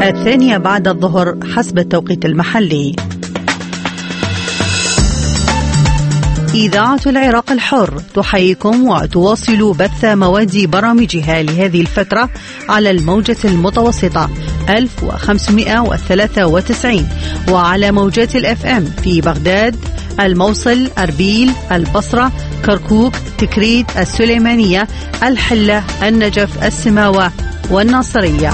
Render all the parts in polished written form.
الثانية بعد الظهر حسب التوقيت المحلي. إذاعة العراق الحر تحييكم وتواصل بث مواد برامجها لهذه الفترة على الموجة المتوسطة 1593 وعلى موجات الأف أم في بغداد، الموصل، أربيل، البصرة، كركوك، تكريت، السليمانية، الحلة، النجف، السماوة والناصرية.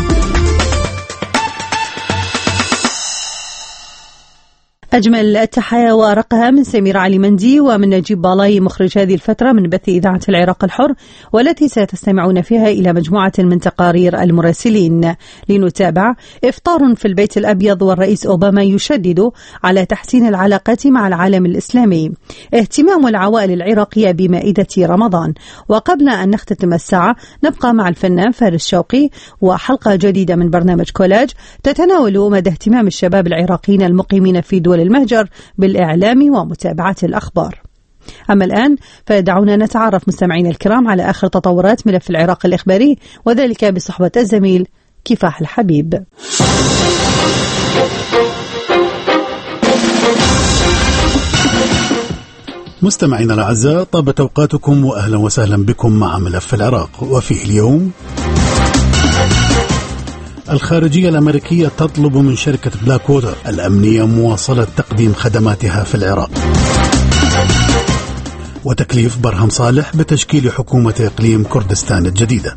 أجمل التحايا وأرقها من سمير علي مندي ومن نجيب بالاي مخرج هذه الفترة من بث إذاعة العراق الحر، والتي ستستمعون فيها إلى مجموعة من تقارير المراسلين. لنتابع إفطار في البيت الأبيض والرئيس أوباما يشدد على تحسين العلاقات مع العالم الإسلامي، اهتمام العوائل العراقية بمائدة رمضان. وقبل أن نختتم الساعة نبقى مع الفنان فارس شوقي وحلقة جديدة من برنامج كولاج تتناول مدى اهتمام الشباب العراقيين المقيمين في دول المهجر بالإعلام ومتابعة الأخبار. أما الآن فدعونا نتعرف مستمعين الكرام على آخر تطورات ملف العراق الإخباري، وذلك بصحبة الزميل كفاح الحبيب. مستمعين الأعزاء، طابت أوقاتكم وأهلا وسهلا بكم مع ملف العراق. وفيه اليوم: الخارجية الأمريكية تطلب من شركة بلاك ووتر الأمنية مواصلة تقديم خدماتها في العراق، وتكليف برهم صالح بتشكيل حكومة إقليم كردستان الجديدة.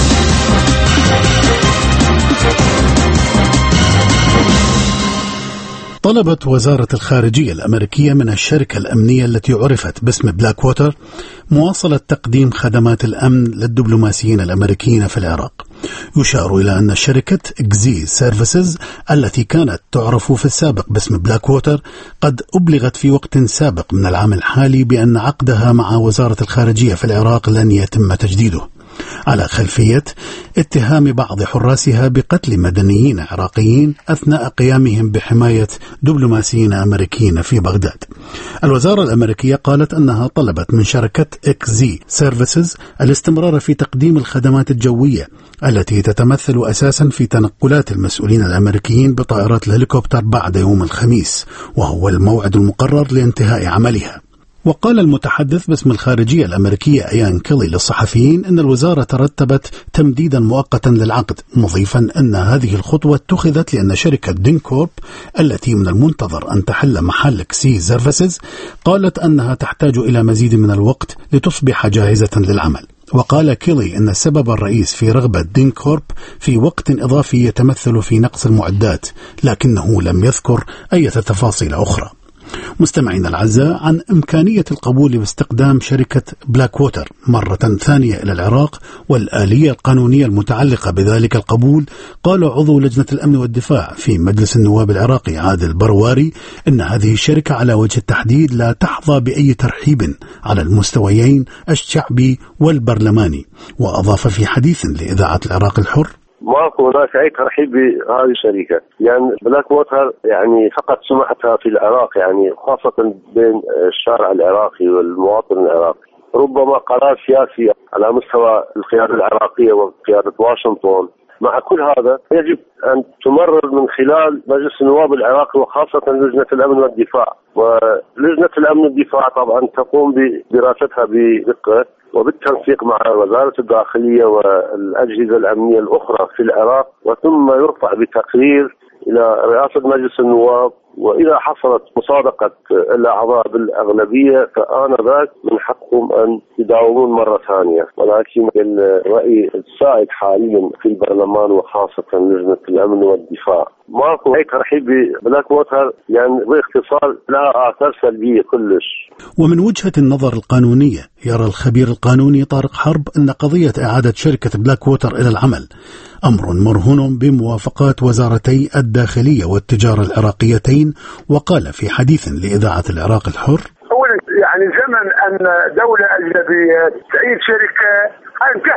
طلبت وزارة الخارجية الأمريكية من الشركة الأمنية التي عرفت باسم بلاك ووتر مواصلة تقديم خدمات الأمن للدبلوماسيين الأمريكيين في العراق. يشار إلى أن شركة إكزي سيرفيسز التي كانت تعرف في السابق باسم بلاك ووتر قد أبلغت في وقت سابق من العام الحالي بأن عقدها مع وزارة الخارجية في العراق لن يتم تجديده، على خلفية اتهام بعض حراسها بقتل مدنيين عراقيين أثناء قيامهم بحماية دبلوماسيين أمريكيين في بغداد. الوزارة الأمريكية قالت أنها طلبت من شركة إكزي سيرفيسز الاستمرار في تقديم الخدمات الجوية التي تتمثل أساسا في تنقلات المسؤولين الأمريكيين بطائرات الهليكوبتر بعد يوم الخميس، وهو الموعد المقرر لانتهاء عملها. وقال المتحدث باسم الخارجية الأمريكية أيان كيلي للصحفيين أن الوزارة ترتبت تمديدا مؤقتا للعقد، مضيفا أن هذه الخطوة اتخذت لأن شركة دينكورب التي من المنتظر أن تحل محل كسي سيرفيسز قالت أنها تحتاج إلى مزيد من الوقت لتصبح جاهزة للعمل. وقال كيلي أن السبب الرئيس في رغبة دينكورب في وقت إضافي يتمثل في نقص المعدات، لكنه لم يذكر أي تفاصيل أخرى. مستمعين الأعزاء، عن إمكانية القبول باستخدام شركة بلاك ووتر مرة ثانية إلى العراق والآلية القانونية المتعلقة بذلك القبول، قال عضو لجنة الأمن والدفاع في مجلس النواب العراقي عادل برواري إن هذه الشركة على وجه التحديد لا تحظى بأي ترحيب على المستويين الشعبي والبرلماني. وأضاف في حديث لإذاعة العراق الحر: ماكو هناك أي ترحيب بهذه الشركة، يعني بلاك ووتر يعني فقط سمعتها في العراق، يعني خاصة بين الشارع العراقي والمواطن العراقي. ربما قرار سياسي على مستوى القيادة العراقية وقيادة واشنطن. مع كل هذا يجب أن تمرر من خلال مجلس النواب العراقي وخاصة لجنة الأمن والدفاع، ولجنة الأمن والدفاع طبعا تقوم بدراستها بدقة وبالتنسيق مع وزارة الداخلية والأجهزة الأمنية الأخرى في العراق، وثم يرفع بتقرير إلى رئاسة مجلس النواب. وإذا حصلت مصادقة الأعضاء بالأغلبية فآنذاك من حقهم أن يداومون مرة ثانية. ولكن الرأي السائد حاليا في البرلمان وخاصة لجنة الأمن والدفاع ماكو أي ترحيب بلاك ووتر، يعني باختصار لها آثار سلبية كلش. ومن وجهة النظر القانونية يرى الخبير القانوني طارق حرب أن قضية إعادة شركة بلاك ووتر إلى العمل أمر مرهون بموافقات وزارتي الداخلية والتجارة العراقيتين. وقال في حديث لإذاعة العراق الحر: يعني زمن أن دولة أجنبية تعيد شركة انتهى،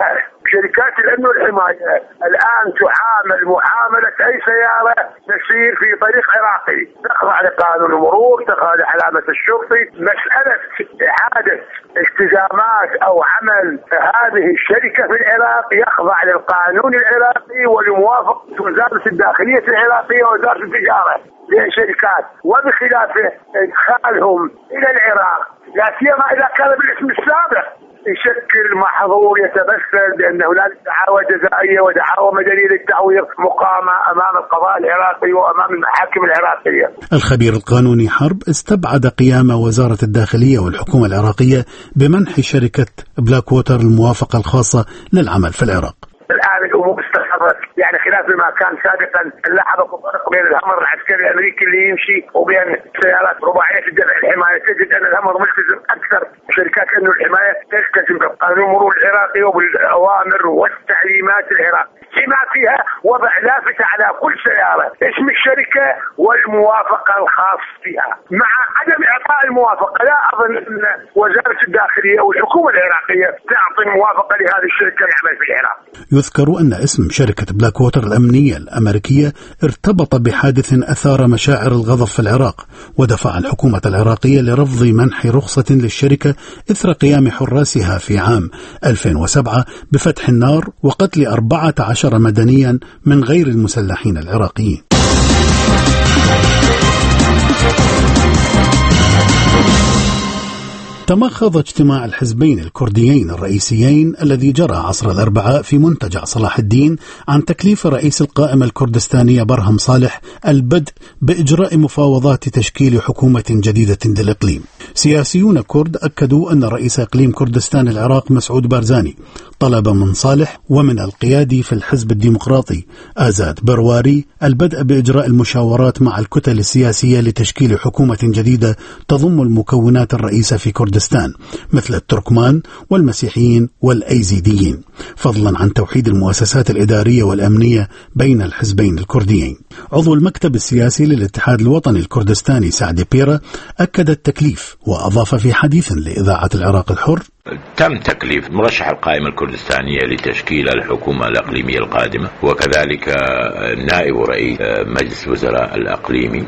شركات الأمن والحماية الآن تعامل معاملة أي سيارة تسير في طريق عراقي، تخضع لقانون المرور، تخضع لعلامة الشرطي. مسألة إعادة التزامات أو عمل هذه الشركة في العراق يخضع للقانون العراقي ولموافقة وزارة الداخلية العراقية ووزارة التجارة للشركات، وبخلافه إدخالهم إلى العراق لا سيما إذا كان بالاسم السابق يشكل محظور يتمثل بأنه لا دعاوى جزائية ودعاوى مدنية للتعويض مقامة أمام القضاء العراقي وأمام المحاكم العراقية. الخبير القانوني حرب استبعد قيام وزارة الداخلية والحكومة العراقية بمنح شركة بلاك ووتر الموافقة الخاصة للعمل في العراق. الآن الأمور استقرت، يعني خلاف ما كان سابقا لاحظ فرق بين الهمر العسكري الأمريكي اللي يمشي وبين سيارات رباعية الدفع الحماية. تجد أن الهمر ملتزم أكثر، شركات أمن الحماية تلتزم بالقانون المرور العراقي وبالأوامر والتعليمات العراقية، بما فيها وضع لافتة على كل سيارة اسم الشركة والموافقة الخاصة فيها. مع عدم إعطاء الموافقة لا أظن أن وزارة الداخلية والحكومة العراقية تعطي موافقة لهذه الشركة للعمل في العراق. يذكر أن اسم شركة بلاك ووتر الأمنية الأمريكية ارتبط بحادث أثار مشاعر الغضب في العراق، ودفع الحكومة العراقية لرفض منح رخصة للشركة إثر قيام حراسها في عام 2007 بفتح النار وقتل 14 مدنيا من غير المسلحين العراقيين. تمخض اجتماع الحزبين الكرديين الرئيسيين الذي جرى عصر الأربعاء في منتجع صلاح الدين عن تكليف رئيس القائمة الكردستانية برهم صالح البدء بإجراء مفاوضات تشكيل حكومة جديدة للإقليم. سياسيون كرد أكدوا أن رئيس إقليم كردستان العراق مسعود بارزاني طلب من صالح ومن القيادي في الحزب الديمقراطي آزاد برواري البدء بإجراء المشاورات مع الكتل السياسية لتشكيل حكومة جديدة تضم المكونات الرئيسة في كردستان مثل التركمان والمسيحيين والأيزيديين، فضلا عن توحيد المؤسسات الإدارية والأمنية بين الحزبين الكرديين. عضو المكتب السياسي للاتحاد الوطني الكردستاني سعد بيرة أكد التكليف، وأضاف في حديث لإذاعة العراق الحر: تم تكليف مرشح القائمة الكردستانية لتشكيل الحكومة الإقليمية القادمة، وكذلك نائب رئيس مجلس الوزراء الإقليمي،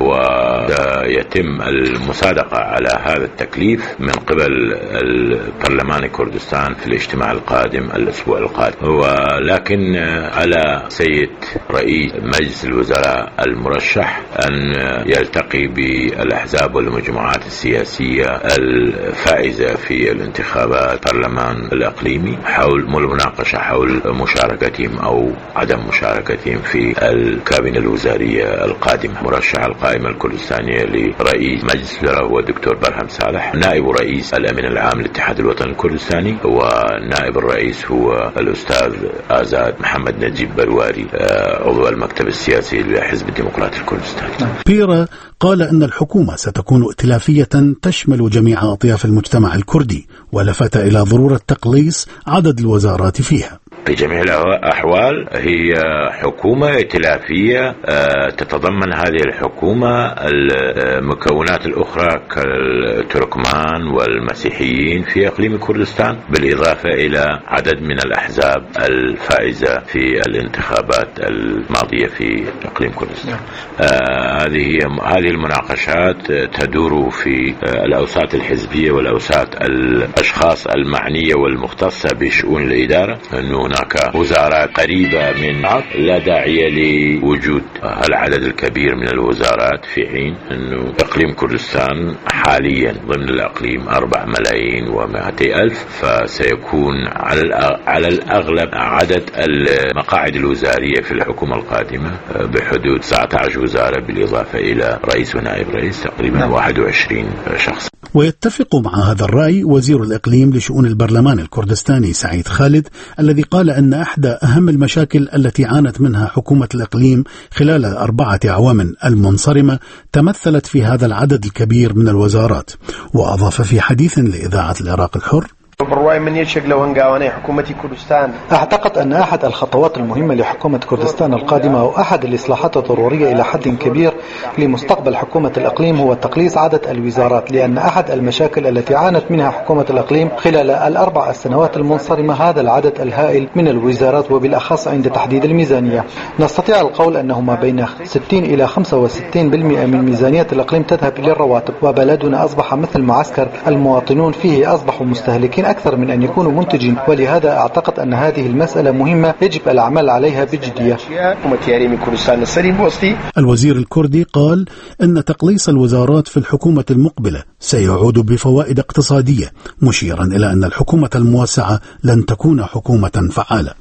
ويتم المصادقة على هذا التكليف من قبل البرلمان كردستان في الاجتماع القادم الأسبوع القادم. ولكن على سيد رئيس مجلس الوزراء المرشح أن يلتقي بالأحزاب والمجموعات السياسية الفائزة في الانتخابات البرلمان الإقليمي حول المناقشة حول مشاركتهم أو عدم مشاركتهم في الكابينة الوزارية القادمة. مرشح القائمة الكردستانية لرئيس مجلس الوزراء هو الدكتور برهم صالح، نائب رئيس الأمين العام للاتحاد الوطني الكردستاني، ونائب الرئيس هو الأستاذ آزاد محمد نجيب برواري عضو المكتب السياسي للحزب الديمقراطي الكردستاني. بيرة قال أن الحكومة ستكون ائتلافية تشمل جميع أطياف المجتمع الكردي، ولفت إلى ضرورة تقليص عدد الوزارات فيها. في جميع الأحوال هي حكومة ائتلافية تتضمن هذه الحكومة المكونات الأخرى كالتركمان والمسيحيين في إقليم كردستان، بالإضافة إلى عدد من الأحزاب الفائزة في الانتخابات الماضية في إقليم كردستان. هذه المناقشات تدور في الأوساط الحزبية والأوساط الأشخاص المعنية والمختصة بشؤون الإدارة، أنه هناك وزارات قريبة من بعض لا داعي لوجود العدد الكبير من الوزارات، في حين أنه إقليم كردستان حاليا ضمن الإقليم 4,200,000، فسيكون على الأغلب عدد المقاعد الوزارية في الحكومة القادمة بحدود 19 وزارة، بالإضافة إلى رئيس ونائب رئيس تقريبا 21 شخص. ويتفق مع هذا الرأي وزير الإقليم لشؤون البرلمان الكردستاني سعيد خالد، الذي قال أن أحدى أهم المشاكل التي عانت منها حكومة الإقليم خلال 4 أعوام المنصرمة تمثلت في هذا العدد الكبير من الوزارات. وأضاف في حديث لإذاعة العراق الحر: أعتقد أن أحد الخطوات المهمة لحكومة كردستان القادمة أو أحد الإصلاحات الضرورية إلى حد كبير لمستقبل حكومة الإقليم هو تقليص عدد الوزارات، لأن أحد المشاكل التي عانت منها حكومة الإقليم خلال الأربع السنوات المنصرمة هذا العدد الهائل من الوزارات، وبالأخص عند تحديد الميزانية. نستطيع القول أنه ما بين 60 إلى 65% من ميزانية الإقليم تذهب إلى الرواتب، وبلدنا أصبح مثل معسكر المواطنون فيه أصبحوا مستهلكين أكثر من أن يكونوا منتجين، ولهذا أعتقد أن هذه المسألة مهمة يجب العمل عليها بجدية. الوزير الكردي قال أن تقليص الوزارات في الحكومة المقبلة سيعود بفوائد اقتصادية، مشيرا إلى أن الحكومة الموسعة لن تكون حكومة فعالة.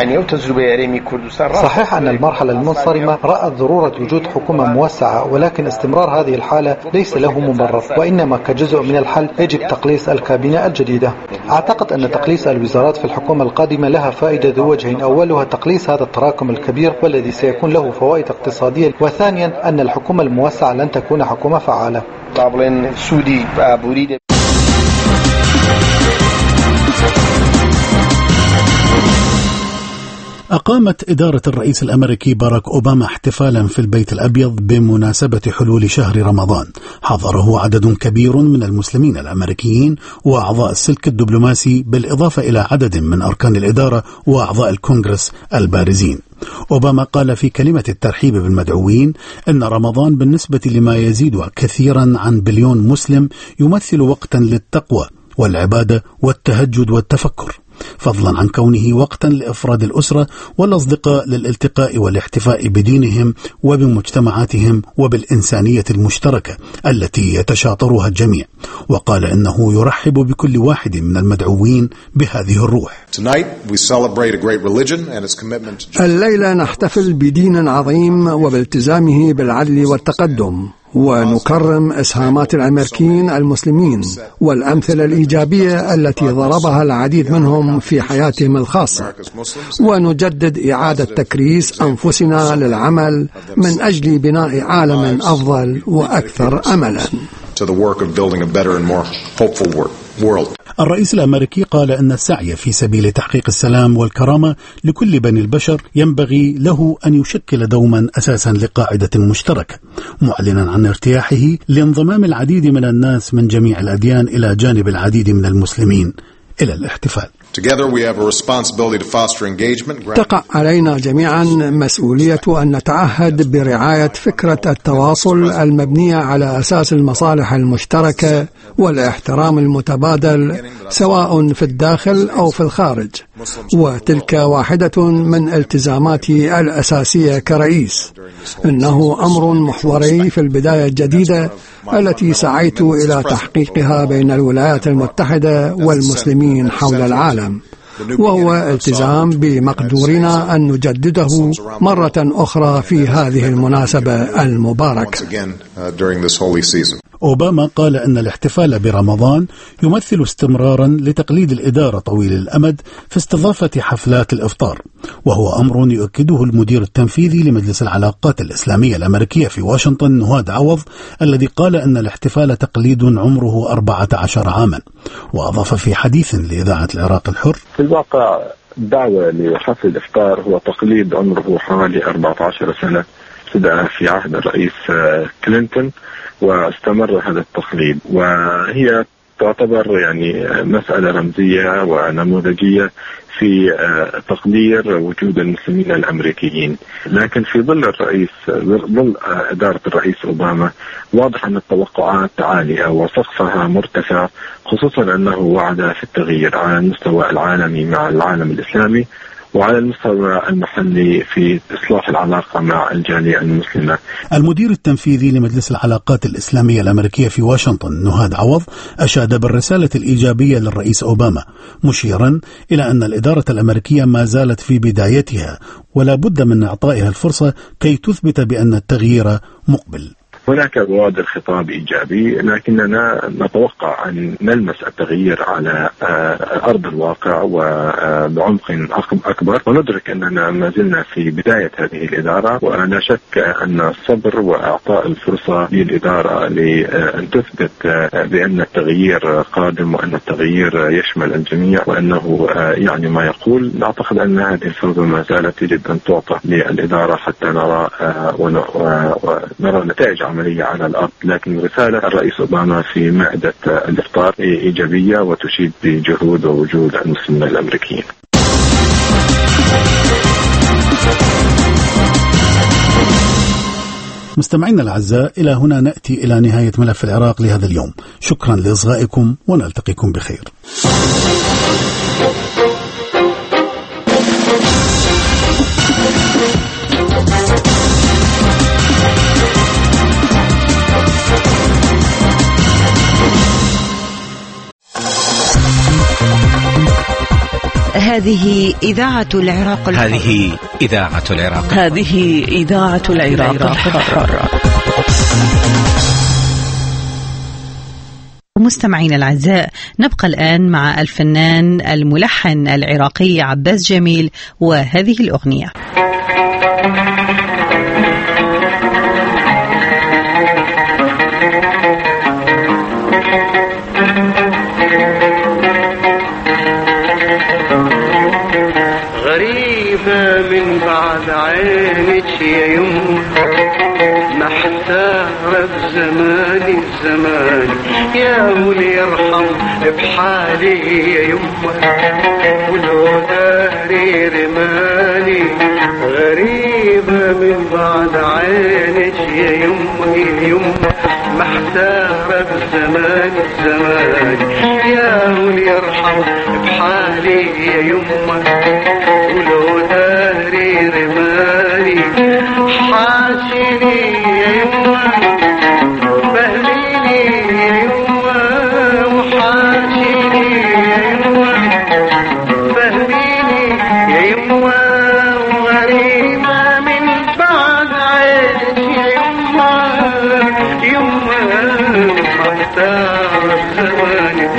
صحيح أن المرحلة المنصرمة رأت ضرورة وجود حكومة موسعة، ولكن استمرار هذه الحالة ليس له مبرر، وإنما كجزء من الحل يجب تقليص الكابينة الجديدة. أعتقد أن تقليص الوزارات في الحكومة القادمة لها فائدة ذو وجهين: أولها تقليص هذا التراكم الكبير والذي سيكون له فوائد اقتصادية، وثانيا أن الحكومة الموسعة لن تكون حكومة فعالة. أقامت إدارة الرئيس الأمريكي باراك أوباما احتفالا في البيت الأبيض بمناسبة حلول شهر رمضان، حضره عدد كبير من المسلمين الأمريكيين وأعضاء السلك الدبلوماسي، بالإضافة إلى عدد من أركان الإدارة وأعضاء الكونغرس البارزين. أوباما قال في كلمة الترحيب بالمدعوين أن رمضان بالنسبة لما يزيد كثيرا عن 1 بليون مسلم يمثل وقتا للتقوى والعبادة والتهجد والتفكر، فضلا عن كونه وقتا لإفراد الأسرة والأصدقاء للالتقاء والاحتفاء بدينهم وبمجتمعاتهم وبالإنسانية المشتركة التي يتشاطرها الجميع. وقال إنه يرحب بكل واحد من المدعوين بهذه الروح. الليلة نحتفل بدين عظيم وبالتزامه بالعدل والتقدم، ونكرم إسهامات الأمريكيين المسلمين والأمثلة الإيجابية التي ضربها العديد منهم في حياتهم الخاصة، ونجدد إعادة تكريس أنفسنا للعمل من أجل بناء عالم أفضل وأكثر أملا. الرئيس الأمريكي قال أن السعي في سبيل تحقيق السلام والكرامة لكل بني البشر ينبغي له أن يشكل دوما أساسا لقاعدة مشتركة، معلنا عن ارتياحه لانضمام العديد من الناس من جميع الأديان إلى جانب العديد من المسلمين إلى الاحتفال. تقع علينا جميعا مسؤولية أن نتعهد برعاية فكرة التواصل المبنية على أساس المصالح المشتركة والاحترام المتبادل سواء في الداخل أو في الخارج، وتلك واحدة من التزاماتي الأساسية كرئيس. إنه أمر محوري في البداية الجديدة التي سعيت إلى تحقيقها بين الولايات المتحدة والمسلمين حول العالم، وهو التزام بمقدورنا أن نجدده مرة أخرى في هذه المناسبة المباركة. أوباما قال أن الاحتفال برمضان يمثل استمرارا لتقليد الإدارة طويل الأمد في استضافة حفلات الإفطار، وهو أمر يؤكده المدير التنفيذي لمجلس العلاقات الإسلامية الأمريكية في واشنطن نهاد عوض، الذي قال أن الاحتفال تقليد عمره 14 عاما. وأضاف في حديث لإذاعة العراق الحر: في الواقع الدعوة لحفل الإفطار هو تقليد عمره حوالي 14 سنة، ابتدأ في عهد الرئيس كلينتون واستمر هذا التقليد، وهي تعتبر يعني مسألة رمزية ونموذجية في تقدير وجود المسلمين الأمريكيين. لكن في ظل إدارة الرئيس أوباما واضح أن التوقعات عالية وسقفها مرتفع، خصوصا أنه وعد في التغيير على المستوى العالمي مع العالم الإسلامي وعلى المستوى المحلي في إصلاح العلاقة مع الجالية المسلمة. المدير التنفيذي لمجلس العلاقات الإسلامية الأمريكية في واشنطن نهاد عوض أشاد بالرسالة الإيجابية للرئيس أوباما، مشيرا إلى أن الإدارة الأمريكية ما زالت في بدايتها ولا بد من إعطائها الفرصة كي تثبت بأن التغيير مقبل. هناك بوادر خطاب إيجابي، لكننا نتوقع أن نلمس التغيير على أرض الواقع وبعمق أكبر، وندرك أننا ما زلنا في بداية هذه الإدارة، ولا شك أن الصبر وإعطاء الفرصة للإدارة لأن تثبت بأن التغيير قادم وأن التغيير يشمل الجميع وأنه يعني ما يقول. نعتقد أن هذه الفرصة ما زالت يجب أن تعطى للإدارة حتى نرى نتائج عملية على الأرض. لكن رسالة الرئيس أوباما في مائدة الإفطار إيجابية وتشيد بجهود ووجود المسلمين الأمريكيين. مستمعينا الأعزاء، إلى هنا نأتي إلى نهاية ملف العراق لهذا اليوم. شكرا لإصغائكم ونلتقيكم بخير. هذه إذاعة العراق الحر. هذه إذاعة العراق. هذه إذاعة العراق الحر. مستمعين الأعزاء، نبقى الآن مع الفنان الملحن العراقي عباس جميل وهذه الأغنية. غريبة من بعد عينك يا يوم، محتارة بزماني يا ولي يرحم بحالي يا يوم، ولو داري رماني. غريبة من بعد عينك يا يوم، محتارة بزماني يا ولي يرحم بحالي يا يوم، ولو داري رماني. حاشني يا يما بهليني يا يما، وحاشني يا يما بهليني يا يما. وغريبة من بعد عينك يا يما محتار بزماني.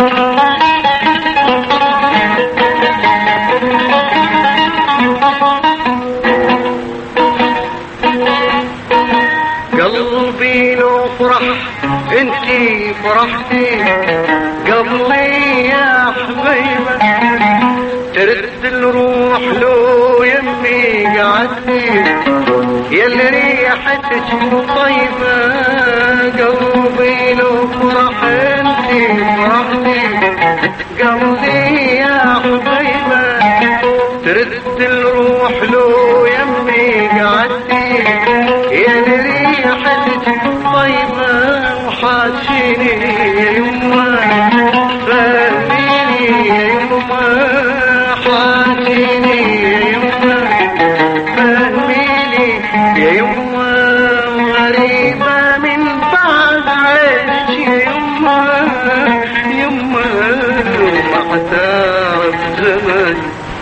قلبي لو فرح انتي فرحتي قبلي يا حبيبة، ترد الروح لو يمي قعدتي ياللي ريحتك طيبة. قلبي لو فرح انتي فرحتي قبلي يا حبيبة، ترد الروح لو يمي قعدتي ياللي ريحتك طيبة. وحاشيني يا يما فهميني يا يما، حاشيني يا يما فهميني يا يما. غريبة من بعد عينك يا يما محتار بزماني.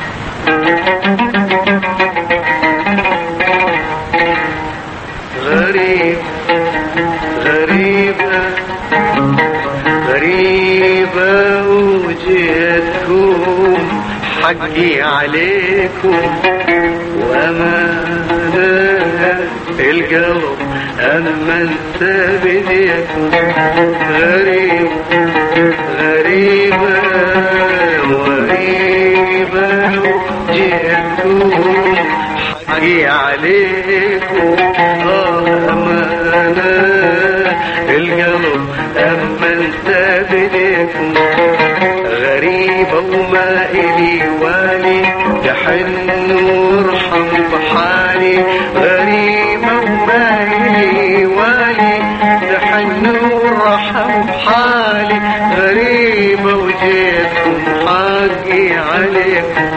غريبة وجيتكم حقي عليكم، وأمانة القلب أمنت بديكم. غريبة وجيتكم حقي عليكم، أمانة القلب أمنت بديكم. غريبة وما إلي والي تحن وارحم بحالي. غريبة وما إلي والي تحن وارحم بحالي. غريبة وجيتكم حقي عليكم.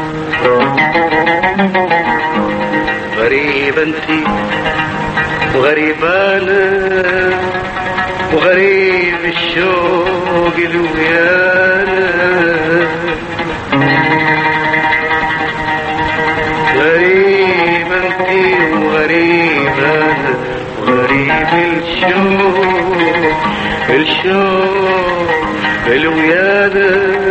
غريبة انتي وغريبة أنا، وغريب الشوق الويانا. غريبة انتي وغريبة أنا، وغريب الشوق الشوق الويادة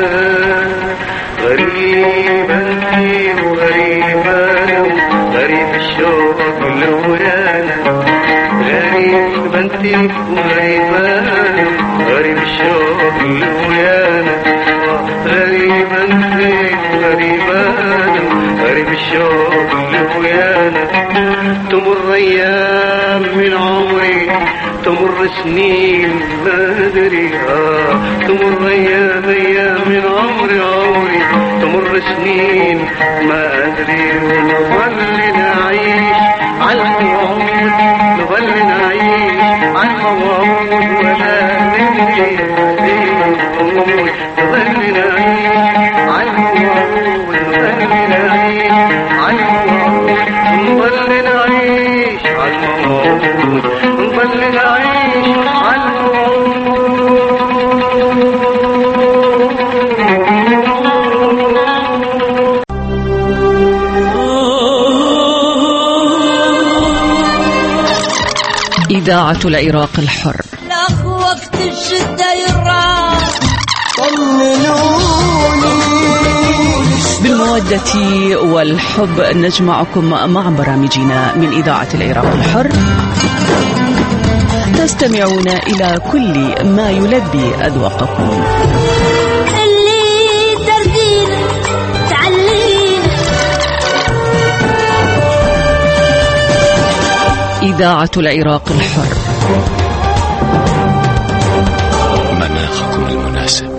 غريب انتي وغريب انا غريب الشوق الويادة غريب انتي وغريب انا غريب الشوق الويادة غريب انتي وغريب انا غريب الشوق الويادة تمر ايام من عمري تمر سنين ما أدري تمر أيام من عمري تمر سنين ما أدري ونظل نعيش على العمر نظل نعيش على العمر ولا ندري نظل نعيش على العمر نظل نعيش على العمر نظل نعيش على العمر نظل نعيش على إذاعة العراق الحر. لا وقت الشدة يراح بالمودة والحب نجمعكم مع برامجنا من إذاعة العراق الحر. تستمعون إلى كل ما يلبي أذواقكم. اللي تردين تعلين إذاعة العراق الحر. مناخكم المناسب.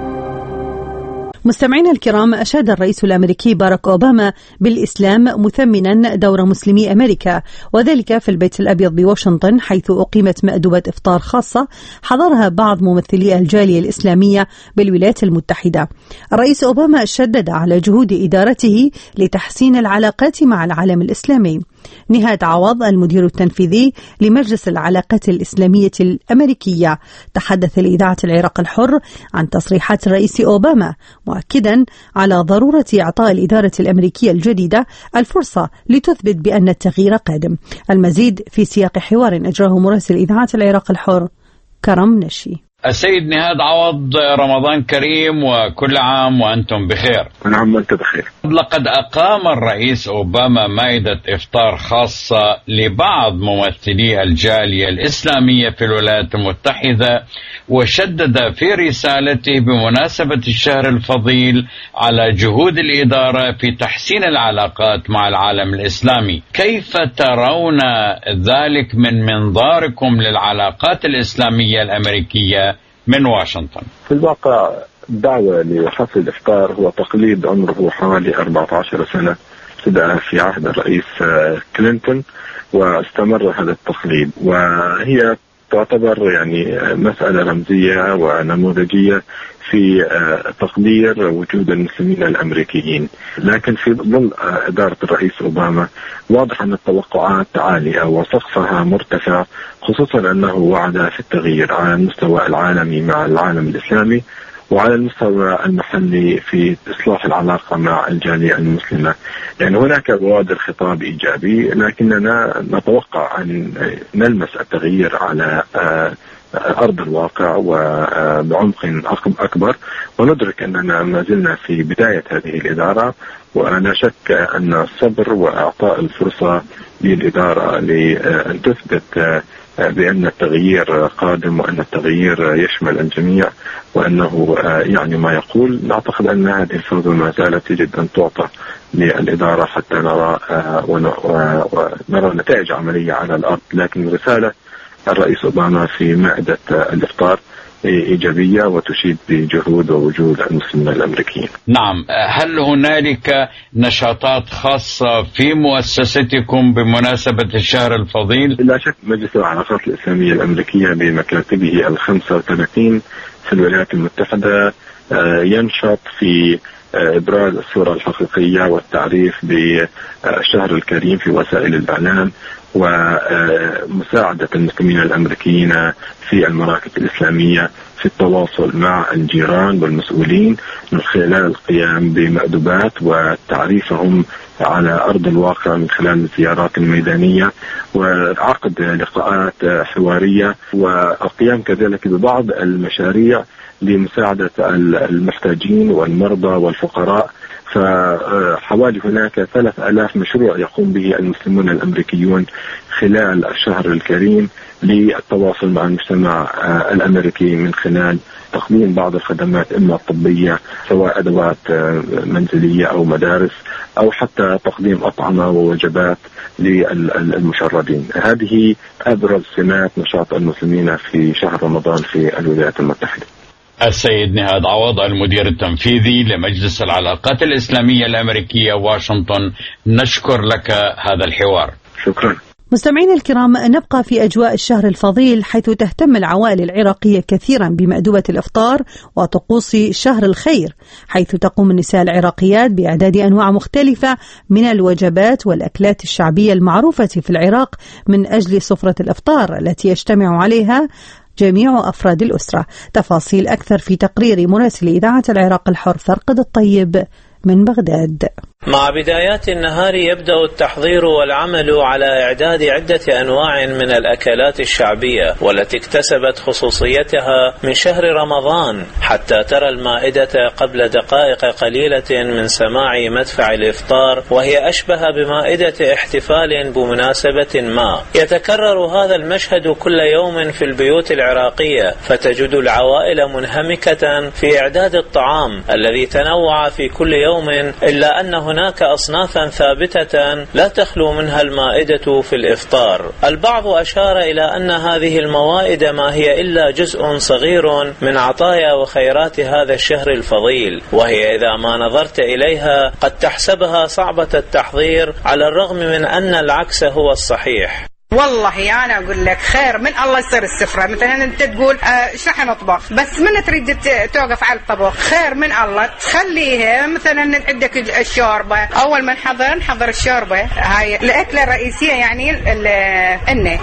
مستمعينا الكرام، أشاد الرئيس الأمريكي باراك أوباما بالإسلام مثمنا دور مسلمي أمريكا، وذلك في البيت الأبيض بواشنطن، حيث أقيمت مأدبة إفطار خاصة حضرها بعض ممثلي الجالية الإسلامية بالولايات المتحدة. الرئيس أوباما شدد على جهود إدارته لتحسين العلاقات مع العالم الإسلامي. نهاد عوض المدير التنفيذي لمجلس العلاقات الإسلامية الأمريكية تحدث لإذاعة العراق الحر عن تصريحات الرئيس أوباما، مؤكدا على ضرورة إعطاء الإدارة الأمريكية الجديدة الفرصة لتثبت بأن التغيير قادم. المزيد في سياق حوار أجراه مراسل إذاعة العراق الحر كرم نشي. السيد نهاد عوض، رمضان كريم وكل عام وأنتم بخير. نعم وأنت بخير. لقد أقام الرئيس أوباما مائدة إفطار خاصة لبعض ممثلي الجالية الإسلامية في الولايات المتحدة، وشدد في رسالته بمناسبة الشهر الفضيل على جهود الإدارة في تحسين العلاقات مع العالم الإسلامي. كيف ترون ذلك من منظاركم للعلاقات الإسلامية الأمريكية من واشنطن؟ في الواقع الدعوة لحفل الإفطار هو تقليد عمره حوالي 14 سنة، بدأ في عهد الرئيس كلينتون واستمر هذا التقليد، وهي تعتبر يعني مسألة رمزية ونموذجية في تقدير وجود المسلمين الأمريكيين. لكن في ظل إدارة الرئيس أوباما واضح أن التوقعات عالية وسقفها مرتفع، خصوصا أنه وعد في التغيير على المستوى العالمي مع العالم الإسلامي وعلى المستوى المحلي في إصلاح العلاقة مع الجالية المسلمة. يعني هناك بوادر خطاب إيجابي، لكننا نتوقع أن نلمس التغيير على أرض الواقع وبعمق أكبر، وندرك أننا ما زلنا في بداية هذه الإدارة، ولا شك أن الصبر وإعطاء الفرصة للإدارة لأن تثبت بأن التغيير قادم وأن التغيير يشمل الجميع وأنه يعني ما يقول. نعتقد أن هذه الفرصة ما زالت يجب أن تعطى للإدارة حتى نرى نتائج عملية على الأرض. لكن رسالة الرئيس أوباما في مائدة الإفطار إيجابية وتشيد بجهود ووجود المسلمين الأمريكيين. نعم، هل هنالك نشاطات خاصة في مؤسستكم بمناسبة الشهر الفضيل؟ لا شك مجلس العلاقات الإسلامية الأمريكية بمكاتبه 35 في الولايات المتحدة ينشط في إبراز الصورة الحقيقية والتعريف بالشهر الكريم في وسائل الإعلام، ومساعدة المسلمين الأمريكيين في المراكز الإسلامية في التواصل مع الجيران والمسؤولين من خلال القيام بمأدبات وتعريفهم على أرض الواقع من خلال الزيارات الميدانية وعقد لقاءات حوارية، والقيام كذلك ببعض المشاريع لمساعدة المحتاجين والمرضى والفقراء. فحوالي هناك 3000 مشروع يقوم به المسلمون الأمريكيون خلال الشهر الكريم للتواصل مع المجتمع الأمريكي من خلال تقديم بعض الخدمات إما الطبية سواء أدوات منزلية أو مدارس أو حتى تقديم أطعمة ووجبات للمشردين. هذه أبرز سمات نشاط المسلمين في شهر رمضان في الولايات المتحدة. السيد نهاد عوض المدير التنفيذي لمجلس العلاقات الإسلامية الأمريكية واشنطن، نشكر لك هذا الحوار. شكرا. مستمعين الكرام، نبقى في أجواء الشهر الفضيل حيث تهتم العوائل العراقية كثيرا بمأدبة الإفطار وطقوس شهر الخير، حيث تقوم النساء العراقيات بإعداد أنواع مختلفة من الوجبات والأكلات الشعبية المعروفة في العراق من أجل سفرة الإفطار التي يجتمع عليها جميع أفراد الأسرة. تفاصيل أكثر في تقرير مراسل إذاعة العراق الحر فرقد الطيب من بغداد. مع بدايات النهار يبدأ التحضير والعمل على إعداد عدة أنواع من الأكلات الشعبية والتي اكتسبت خصوصيتها من شهر رمضان، حتى ترى المائدة قبل دقائق قليلة من سماع مدفع الإفطار وهي أشبه بمائدة احتفال بمناسبة ما. يتكرر هذا المشهد كل يوم في البيوت العراقية، فتجد العوائل منهمكة في إعداد الطعام الذي تنوع في كل يوم، إلا أن هناك أصنافا ثابتة لا تخلو منها المائدة في الإفطار. البعض أشار إلى أن هذه الموائد ما هي إلا جزء صغير من عطايا وخيرات هذا الشهر الفضيل، وهي إذا ما نظرت إليها قد تحسبها صعبة التحضير، على الرغم من أن العكس هو الصحيح. والله أنا أقول لك خير من الله يصير السفرة. مثلا أنت تقول إيش راح نطبخ، بس من تريد توقف على الطبخ خير من الله تخليها. مثلا عندك الشوربة، أول ما نحضر الشوربة هاي الأكلة الرئيسية يعني إنه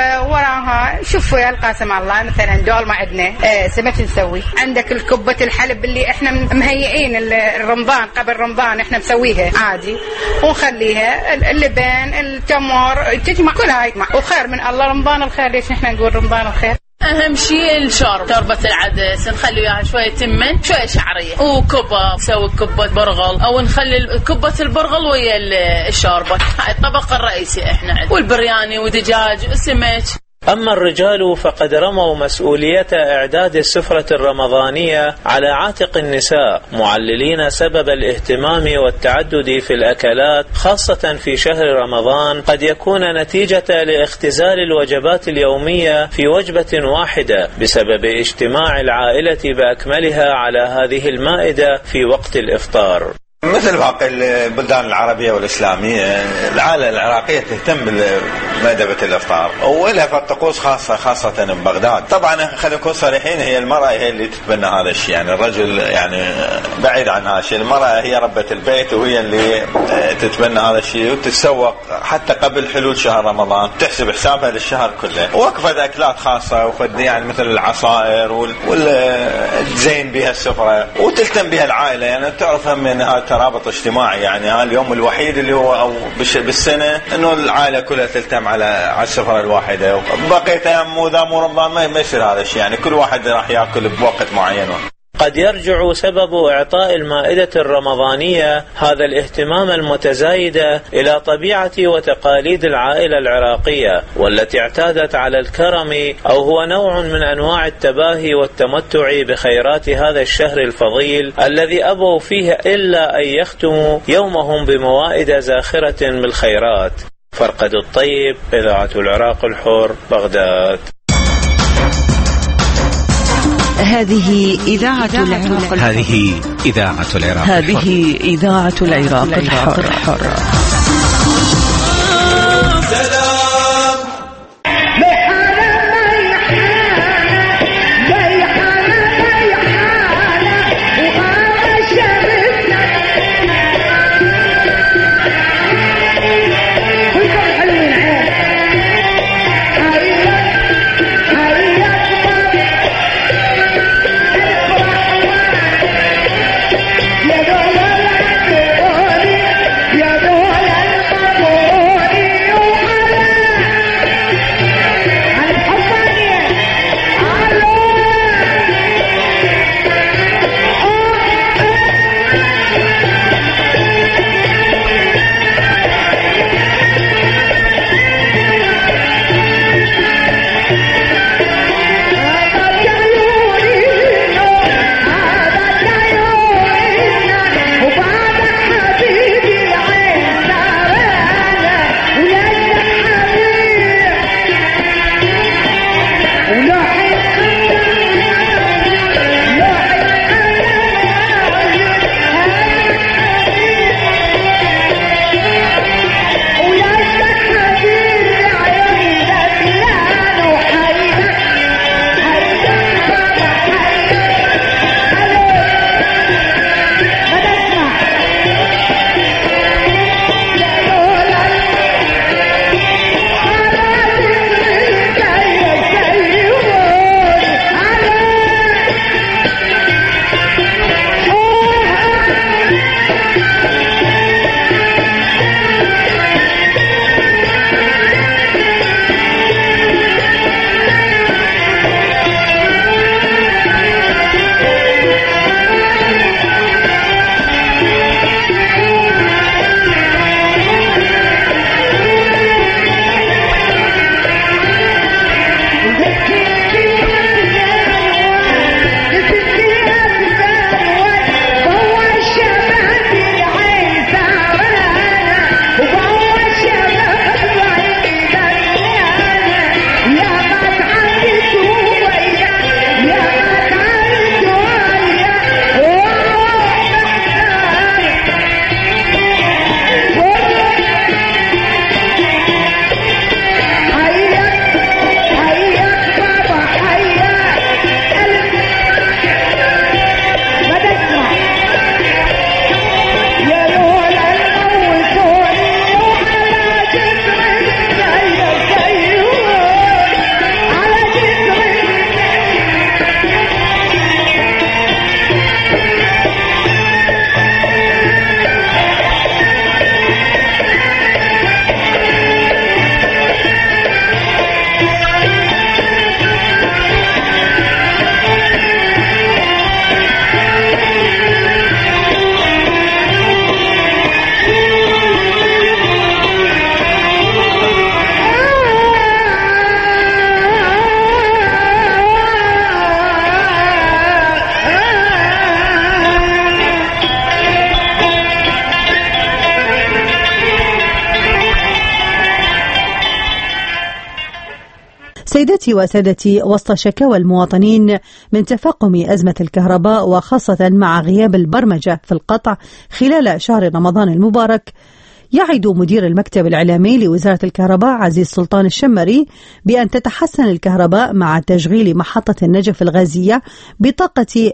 وراها شوف يا القاسم الله مثلا دول ما عندنا سمك نسوي. عندك الكبة الحلب اللي إحنا مهيئين الرمضان قبل رمضان إحنا مسويها عادي، ونخليها اللبن التمر تجمع كل هاي وخير من الله. رمضان الخير. ليش نحن نقول رمضان الخير؟ أهم شيء الشوربة، شوربة العدس نخلي وياها شوية تمن شوية شعرية وكبة، نسوي كبة برغل أو نخلي كبة البرغل ويا الشوربة. هاي الطبق الرئيسي إحنا عندنا، والبرياني ودجاج وسمك. أما الرجال فقد رموا مسؤولية إعداد السفرة الرمضانية على عاتق النساء، معللين سبب الاهتمام والتعدد في الأكلات خاصة في شهر رمضان قد يكون نتيجة لاختزال الوجبات اليومية في وجبة واحدة بسبب اجتماع العائلة بأكملها على هذه المائدة في وقت الإفطار. مثل باقي البلدان العربية والإسلامية، العائلة العراقية تهتم بمأدبة الإفطار ولها طقوس خاصة ببغداد. طبعا خلينا نكون صريحين، هي المرأة هي اللي تتبنى هذا الشيء، يعني الرجل يعني بعيد عن هذا الشيء. المرأة هي ربة البيت وهي اللي تتبنى هذا الشيء وتتسوق حتى قبل حلول شهر رمضان، تحسب حسابها للشهر كله، ووقفت أكلات خاصة وفد يعني مثل العصائر والزين بها السفرة وتلتم بها العائلة. يعني تعرفها من هذا ترابط اجتماعي، يعني اليوم الوحيد اللي هو أو بالسنة إنه العائلة كلها تلتم على السفرة الواحدة. بقيت أيام مو رمضان ما يصير هذا الشيء، يعني كل واحد راح يأكل بوقت معين. قد يرجع سبب إعطاء المائدة الرمضانية هذا الاهتمام المتزايد إلى طبيعة وتقاليد العائلة العراقية، والتي اعتادت على الكرم، أو هو نوع من أنواع التباهي والتمتع بخيرات هذا الشهر الفضيل الذي أبوا فيه إلا أن يختموا يومهم بموائد زاخرة بالخيرات. فرقد الطيب، إذاعة العراق الحر، بغداد. هذه إذاعة العراق الحر. هذه إذاعة العراق الحر. هذه إذاعة العراق الحر. سيدتي وسادتي، وسط شكاوى المواطنين من تفاقم أزمة الكهرباء وخاصة مع غياب البرمجة في القطع خلال شهر رمضان المبارك، يعد مدير المكتب الإعلامي لوزارة الكهرباء عزيز سلطان الشمري بأن تتحسن الكهرباء مع تشغيل محطة النجف الغازية بطاقة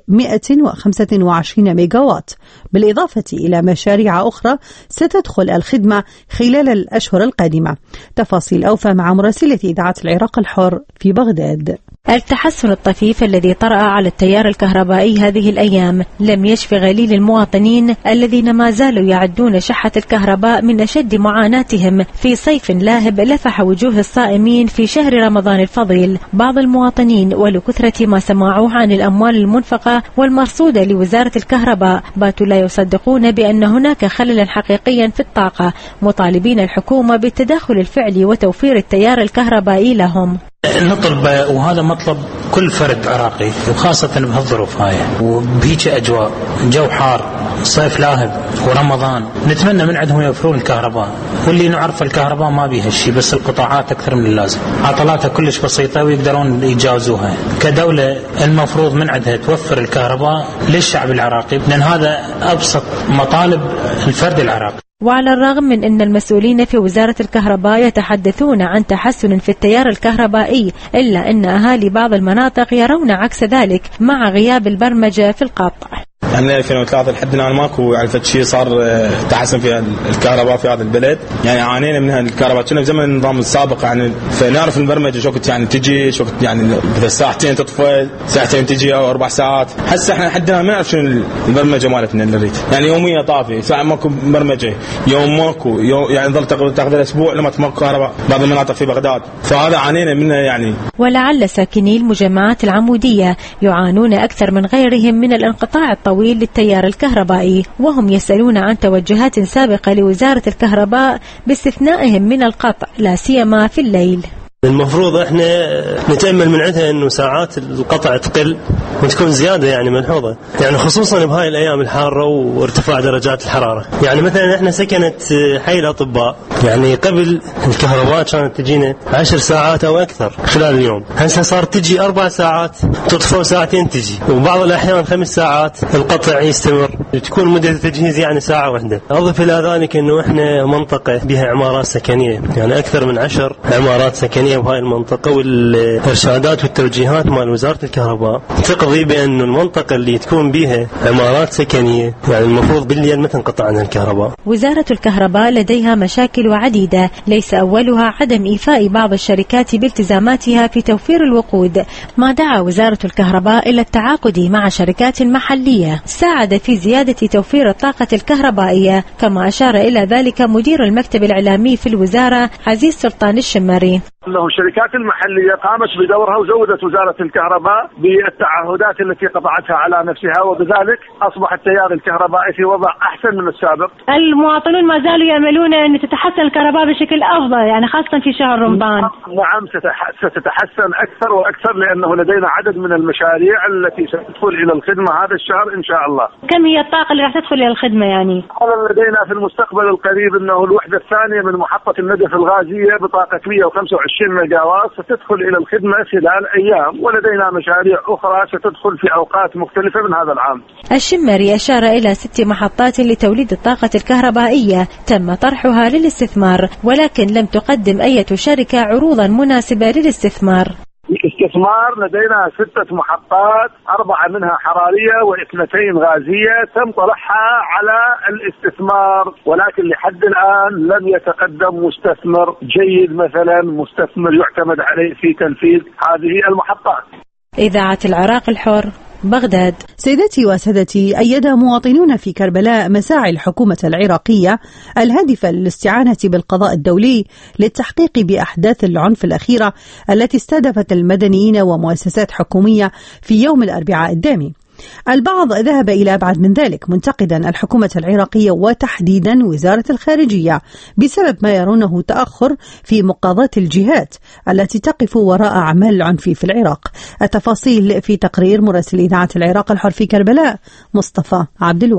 125 ميجاوات، بالإضافة إلى مشاريع أخرى ستدخل الخدمة خلال الأشهر القادمة. تفاصيل أوفى مع مراسلة إذاعة العراق الحر في بغداد. التحسن الطفيف الذي طرأ على التيار الكهربائي هذه الأيام لم يشفي غليل المواطنين الذين ما زالوا يعدون شحة الكهرباء من أشد معاناتهم في صيف لاهب لفح وجوه الصائمين في شهر رمضان الفضيل. بعض المواطنين ولكثرة ما سمعوه عن الأموال المنفقة والمرصودة لوزارة الكهرباء باتوا لا يصدقون بأن هناك خللا حقيقيا في الطاقة، مطالبين الحكومة بالتدخل الفعلي وتوفير التيار الكهربائي لهم. نطلب، وهذا مطلب كل فرد عراقي وخاصة بهالظروف هاي وبهيك أجواء، جو حار، صيف لاهب ورمضان، نتمنى من عندهم يوفرون الكهرباء. واللي نعرف الكهرباء ما بيها شيء، بس القطاعات أكثر من اللازم، عطلاتها كلش بسيطة ويقدرون يتجاوزوها. كدولة المفروض من عندها توفر الكهرباء للشعب العراقي، لأن هذا أبسط مطالب الفرد العراقي. وعلى الرغم من أن المسؤولين في وزارة الكهرباء يتحدثون عن تحسن في التيار الكهربائي، إلا أن أهالي بعض المناطق يرون عكس ذلك مع غياب البرمجة في القطع. يعني 2003 لحد الآن ماكو عرفت شيء صار تحسن في الكهرباء في هذا البلد. يعني عانينا من الكهرباء، كنا في زمن النظام السابق يعني، فنعرف البرمجة شو كنت يعني تجي، شو كنت يعني ساعتين تطفى، ساعتين تجي أو 4 ساعات. هسه احنا لحد ما نعرف شنو البرمجة مالتنا اللي نريد. يعني يوميا طافي، ساعة ماكو برمجة، يوم ماكو، يعني ظل تاخذ الأسبوع لما تماكو كهرباء بعض المناطق في بغداد، فهذا عانينا منه يعني. ولعل ساكني المجمعات العمودية يعانون أكثر من غيرهم من الانقطاع الطويل للتيار الكهربائي، وهم يسألون عن توجهات سابقة لوزارة الكهرباء باستثنائهم من القطع لا سيما في الليل. المفروض احنا نتأمل من عندها انه ساعات القطع تقل وتكون زيادة يعني ملحوظة، يعني خصوصا بهاي الايام الحارة وارتفاع درجات الحرارة. يعني مثلا احنا سكنت حي الاطباء، يعني قبل الكهرباء كانت تجينا 10 ساعات او اكثر خلال اليوم، هسه صار تجي 4 ساعات تطفى ساعتين تجي، وبعض الاحيان 5 ساعات القطع يستمر، تكون مدة التجهيز يعني ساعة واحدة. اضف الى ذلك انه احنا منطقة بها عمارات سكنية، يعني اكثر من 10 عمارات سكنية بهاي المنطقة، والإرشادات والتوجيهات مال وزارة الكهرباء تقضي بأن المنطقة اللي تكون بها عمارات سكنية يعني المفروض بالليل ما تنقطع عنها الكهرباء. وزارة الكهرباء لديها مشاكل عديدة، ليس أولها عدم إيفاء بعض الشركات بالتزاماتها في توفير الوقود، ما دعا وزارة الكهرباء إلى التعاقد مع شركات محلية ساعد في زيادة توفير الطاقة الكهربائية، كما أشار إلى ذلك مدير المكتب الإعلامي في الوزارة عزيز سلطان الشمري. أنه الشركات المحلية قامت بدورها وزودت وزارة الكهرباء بالتعهدات التي قطعتها على نفسها، وبذلك أصبح التيار الكهربائي في وضع أحسن من السابق. المواطنون ما زالوا يأملون أن تتحسن الكهرباء بشكل أفضل، يعني خاصة في شهر رمضان. نعم ستتحسن أكثر وأكثر، لأنه لدينا عدد من المشاريع التي ستدخل إلى الخدمة هذا الشهر إن شاء الله. كم هي الطاقة اللي راح تدخل إلى الخدمة يعني؟ لدينا في المستقبل القريب أنه الوحدة الثانية من محطة النجف الغازية بطاقة 125 ميجاوات ستدخل إلى الخدمة خلال أيام، ولدينا مشاريع أخرى ستدخل في أوقات مختلفة من هذا العام. الشمري أشار إلى 6 محطات لتوليد الطاقة الكهربائية تم طرحها للاستثمار، ولكن لم تقدم أي شركة عروضا مناسبة للاستثمار. الاستثمار لدينا 6 محطات، 4 منها حرارية و2 غازية تم طرحها على الاستثمار، ولكن لحد الآن لم يتقدم مستثمر جيد، مثلا مستثمر يعتمد عليه في تنفيذ هذه المحطات. إذاعة العراق الحر، بغداد. سيدتي وسادتي، أيد مواطنون في كربلاء مساعي الحكومة العراقية الهادفة للاستعانة بالقضاء الدولي للتحقيق بأحداث العنف الأخيرة التي استهدفت المدنيين ومؤسسات حكومية في يوم الأربعاء الدامي. البعض ذهب إلى أبعد من ذلك، منتقدا الحكومة العراقية وتحديدا وزارة الخارجية بسبب ما يرونه تأخر في مقاضاة الجهات التي تقف وراء أعمال العنف في العراق. التفاصيل في تقرير مراسل إذاعة العراق الحر في كربلاء مصطفى عبد الواحد.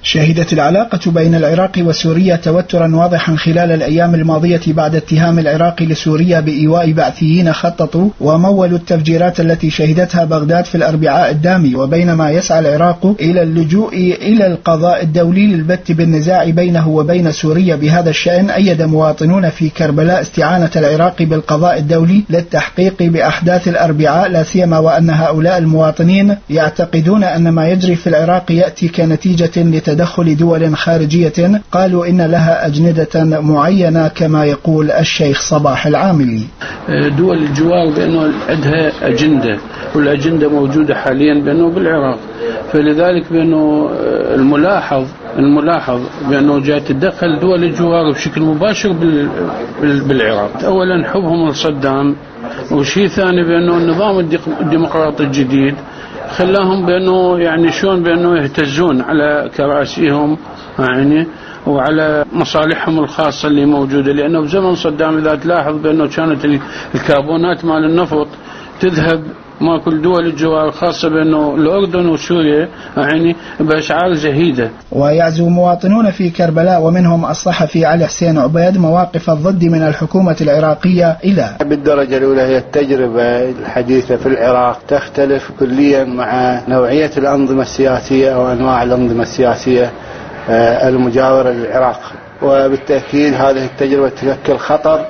شهدت العلاقة بين العراق وسوريا توترا واضحا خلال الأيام الماضية بعد اتهام العراق لسوريا بإيواء بعثيين خططوا ومولوا التفجيرات التي شهدتها بغداد في الأربعاء الدامي. وبينما يسعى العراق إلى اللجوء إلى القضاء الدولي للبت بالنزاع بينه وبين سوريا بهذا الشأن، أيد مواطنون في كربلاء استعانة العراق بالقضاء الدولي للتحقيق بأحداث الأربعاء، لا سيما وأن هؤلاء المواطنين يعتقدون أن ما يجري في العراق يأتي كنتيجة لتدخل دول خارجية قالوا إن لها أجندة معينة كما يقول الشيخ صباح العاملي. دول الجوار بأنه عندها أجندة، والأجندة موجودة حاليا بأنه بالعراق، فلذلك بأنه الملاحظ بأنه جاء تدخل دول الجوار بشكل مباشر بالعراق. أولا حبهم لصدام، وشيء ثاني بأنه النظام الديمقراطي الجديد خلاهم بأنه يعني شلون بأنه يهتزون على كراسيهم يعني وعلى مصالحهم الخاصة اللي موجودة، لأنه بزمن صدام إذا تلاحظ بأنه كانت الكربونات مال النفط تذهب ما كل دول الجوار، خاصة بأنه الأردن وسوريا يعني بأسعار زهيدة. ويعزو مواطنون في كربلاء ومنهم الصحفي علي حسين عبيد مواقف الضد من الحكومة العراقية إلى بالدرجة الأولى هي التجربة الحديثة في العراق تختلف كليا مع نوعية الأنظمة السياسية أو أنواع الأنظمة السياسية المجاورة للعراق، وبالتأكيد هذه التجربة تشكل خطر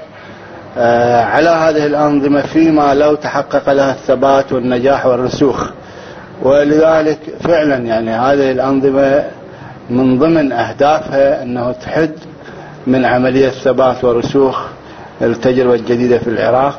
على هذه الأنظمة فيما لو تحقق لها الثبات والنجاح والرسوخ. ولذلك فعلا يعني هذه الأنظمة من ضمن أهدافها أنه تحد من عملية ثبات ورسوخ التجربة الجديدة في العراق،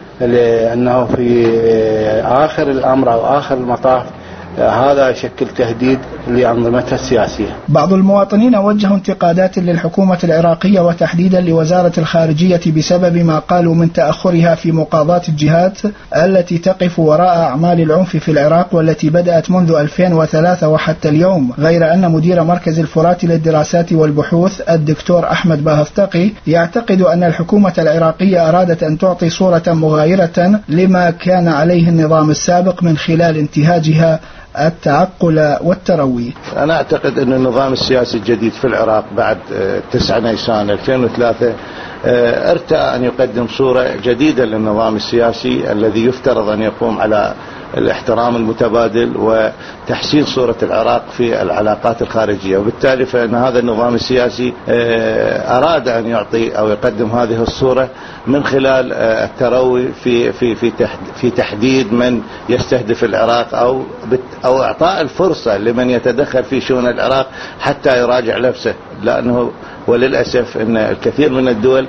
لأنه في آخر الأمر أو آخر المطاف هذا يشكل تهديد لأنظمتها السياسية. بعض المواطنين وجهوا انتقادات للحكومة العراقية وتحديدا لوزارة الخارجية بسبب ما قالوا من تأخرها في مقاضاة الجهات التي تقف وراء أعمال العنف في العراق والتي بدأت منذ 2003 وحتى اليوم، غير أن مدير مركز الفرات للدراسات والبحوث الدكتور أحمد باهفتقي يعتقد أن الحكومة العراقية أرادت أن تعطي صورة مغايرة لما كان عليه النظام السابق من خلال انتهاجها التعقل والتروي. أنا أعتقد أن النظام السياسي الجديد في العراق بعد 9 نيسان 2003 ارتأى أن يقدم صورة جديدة للنظام السياسي الذي يفترض أن يقوم على الاحترام المتبادل وتحسين صورة العراق في العلاقات الخارجية، وبالتالي فإن هذا النظام السياسي أراد أن يعطي أو يقدم هذه الصورة من خلال التروي في تحديد من يستهدف العراق أو إعطاء الفرصة لمن يتدخل في شؤون العراق حتى يراجع نفسه، لأنه وللأسف أن الكثير من الدول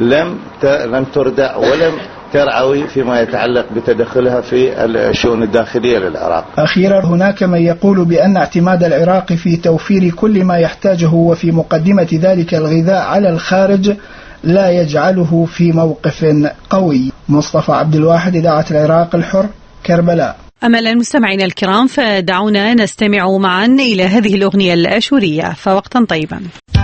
لم تردع ولم ترعوي فيما يتعلق بتدخلها في الشؤون الداخلية للعراق. أخيرا هناك من يقول بأن اعتماد العراق في توفير كل ما يحتاجه وفي مقدمة ذلك الغذاء على الخارج لا يجعله في موقف قوي. مصطفى عبد الواحد، إذاعة العراق الحر، كربلاء. أمل المستمعين الكرام، فدعونا نستمع معا إلى هذه الأغنية الآشورية، فوقتا طيبا.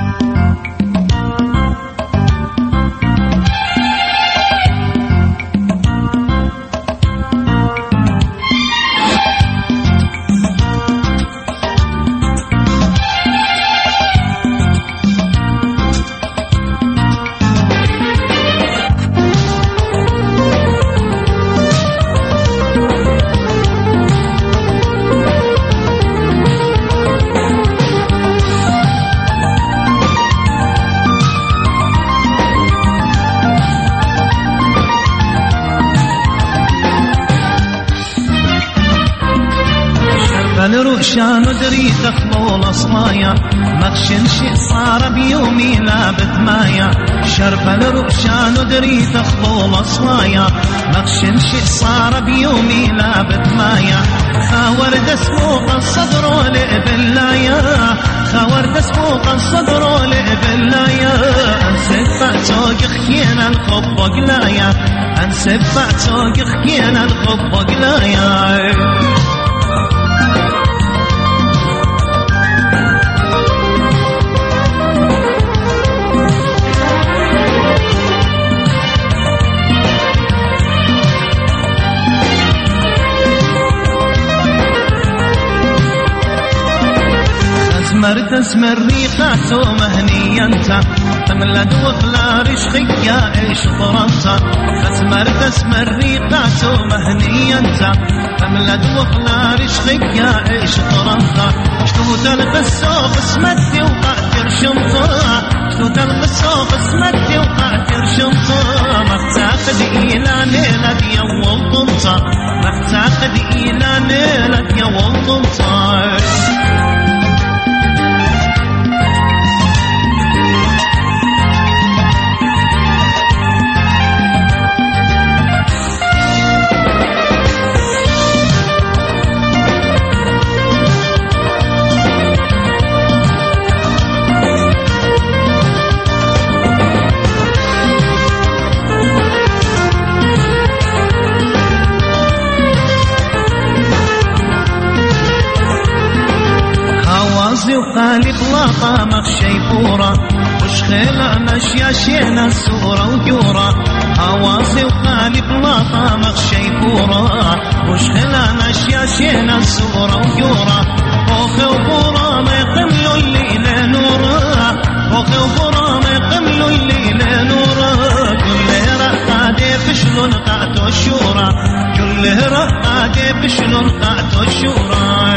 شان دري تخلول أصلايا مخشن شي صار بيومي لابت مايا شرب الرقشان دري تخلول أصلايا مخشن شي صار بيومي لابت مايا خاور دسموق الصدر لإبلايا خاور دسموق الصدر لإبلايا أنسفع توق خينا القب قلايا أنسفع توق خينا القب قلايا خسمرت اسم الريقات ومهني انت تملد وخلار شخيا ايش طرنت خسمرت اسم الريقات ومهني انت تملد وخلار شخيا ايش طرنت شتو تلقى السوق اسمتي وقاتر شنطة شتو تلقى السوق اسمتي وقاتر شنطة مختاقد إلى نيلك يا والطنطة مختاقد إلى نيلك يا والطنطة وقالب لاطا مخشي فورا وش خيلا مشيا شينا السورة وجورا هواسي وقالب لاطا مخشي فورا وش خيلا مشيا شينا السورة وجورا فوخي وفورا ما يقملوا الليل نورا فوخي وفورا ما يقملوا الليل نورا كله رقادي بشلو نقعتو الشورا كله رقادي بشلو نقعتو الشورا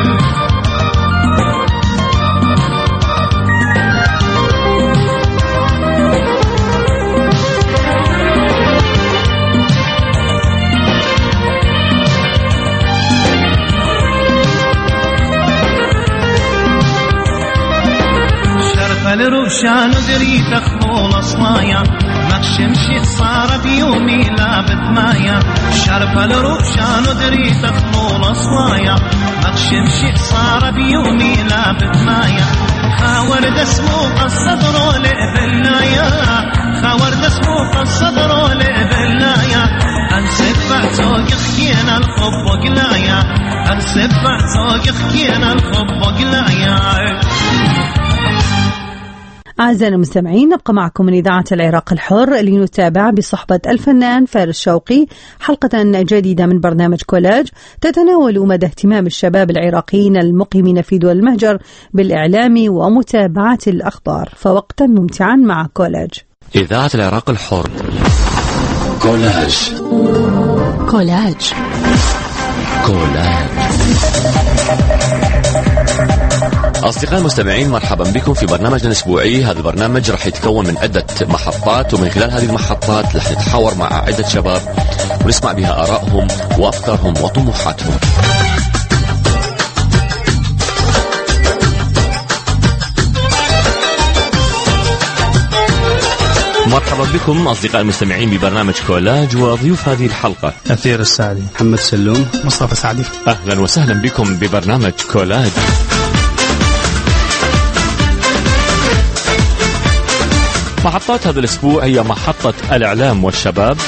الروشان دري تخبول صنايا مخشم شي صار بيومي لابد مايا شرف الروشان دري تخبول صنايا مخشم شي صار بيومي لابد مايا خاورد اسمه الصدر لبلايا خاورد اسمه الصدر لبلايا انسفع زوج خينا الخب وقلايا انسفع زوج خينا الخب وقلايا. أعزائنا المستمعين، نبقى معكم من إذاعة العراق الحر لنتابع بصحبة الفنان فارس شوقي حلقة جديدة من برنامج كولاج تتناول مدى اهتمام الشباب العراقيين المقيمين في دول المهجر بالإعلام ومتابعة الأخبار، فوقتا ممتعا مع كولاج. إذاعة العراق الحر كولاج كولاج كولاج. أصدقائي المستمعين، مرحبا بكم في برنامجنا الأسبوعي. هذا البرنامج راح يتكون من عدة محطات، ومن خلال هذه المحطات راح نتحاور مع عدة شباب ونسمع بها آرائهم وأفكارهم وطموحاتهم. مرحبا بكم أصدقائي المستمعين ببرنامج كولاج، وضيوف هذه الحلقة أثير السعدي، محمد سلوم، مصطفى سعدي. أهلا وسهلا بكم ببرنامج كولاج. محطات هذا الأسبوع هي محطة الإعلام والشباب،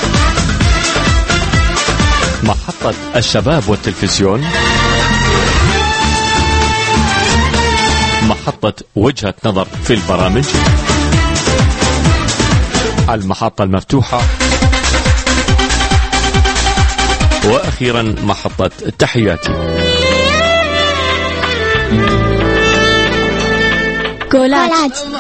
محطة الشباب والتلفزيون، محطة وجهة نظر في البرامج، المحطة المفتوحة، وأخيرا محطة تحياتي. كولاج.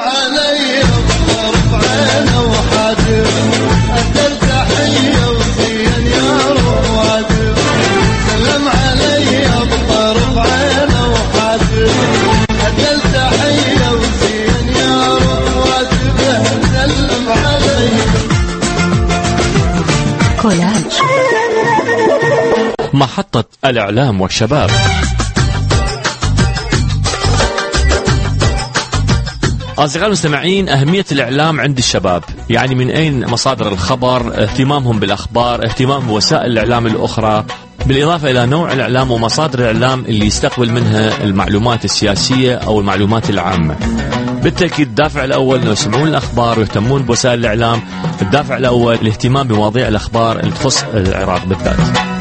كولاج. محطة الإعلام والشباب. أصدقائي المستمعين، أهمية الإعلام عند الشباب، يعني من أين مصادر الخبر، اهتمامهم بالأخبار، اهتمام بوسائل الإعلام الأخرى، بالإضافة إلى نوع الإعلام ومصادر الإعلام اللي يستقبل منها المعلومات السياسية أو المعلومات العامة. بالتأكيد الدافع الأول أنه يسمعون الأخبار ويهتمون بوسائل الإعلام. الدافع الأول الاهتمام بمواضيع الأخبار اللي تخص العراق بالذات.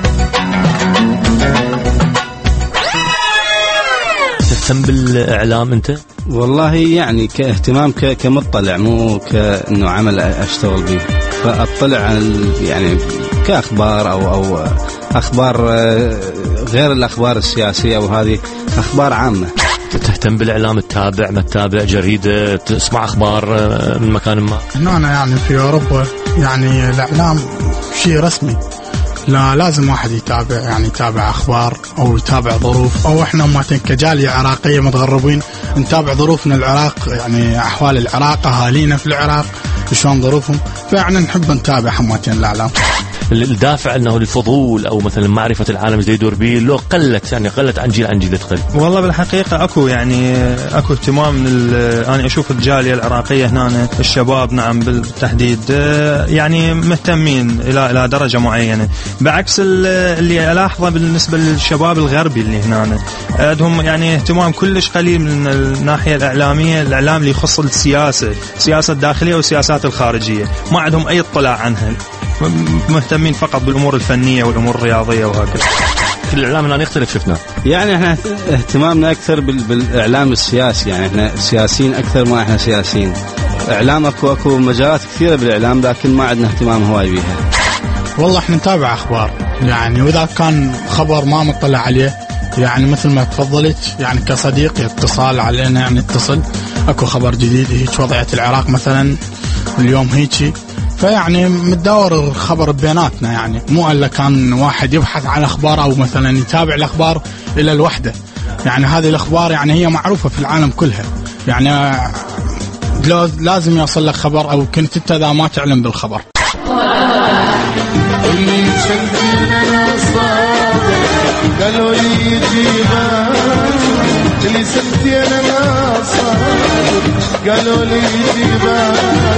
تهتم بالإعلام أنت؟ والله يعني كاهتمام كمطلع، مو كأنه عمل أشتغل به، فأطلع يعني كأخبار أو أخبار غير الأخبار السياسية، وهذه أخبار عامة. تهتم بالإعلام؟ تتابع ما تتابع جريدة؟ تسمع أخبار من مكان ما؟ هنا يعني في أوروبا يعني الإعلام شيء رسمي، لا لازم واحد يتابع، يعني يتابع أخبار أو يتابع ظروف، أو إحنا ماتين كجالية عراقية متغربين نتابع ظروفنا العراق، يعني أحوال العراق، أهالينا في العراق شلون ظروفهم، فيعني نحب نتابع حماتين الإعلام. الدافع انه الفضول او مثلا معرفه العالم اللي يدور به لو قلت، يعني قلت عن جيل تقل؟ والله بالحقيقه اكو اهتمام انا اشوف الجاليه العراقيه هنا الشباب نعم بالتحديد يعني مهتمين الى درجه معينه، بعكس اللي الاحظه بالنسبه للشباب الغربي اللي هنا عندهم يعني اهتمام كلش قليل من الناحيه الاعلاميه، الاعلام اللي يخص السياسه الداخليه والسياسات الخارجيه، ما عندهم اي اطلاع عنها، مهتمين فقط بالامور الفنيه والامور الرياضيه وهكذا. الاعلام الان يختلف شفنا، يعني احنا اهتمامنا اكثر بالاعلام السياسي، يعني احنا سياسيين اكثر ما احنا سياسيين. اعلام اكو مجالات كثيره بالاعلام لكن ما عندنا اهتمام هواي بيها. والله احنا نتابع اخبار يعني، واذا كان خبر ما مطلع عليه يعني مثل ما تفضلت يعني كصديق اتصال علينا، يعني اتصل اكو خبر جديد هيك وضعيه العراق مثلا اليوم هيك، فيعني متداور الخبر بيناتنا، يعني مو الا كان واحد يبحث عن اخبار او مثلا يتابع الاخبار الى الوحده، يعني هذه الاخبار يعني هي معروفه في العالم كلها، يعني لازم يوصل لك خبر او كنت انت اذا ما تعلم بالخبر. قالوا لي جيبها اللي سنتين انا صار، قالوا لي جيبها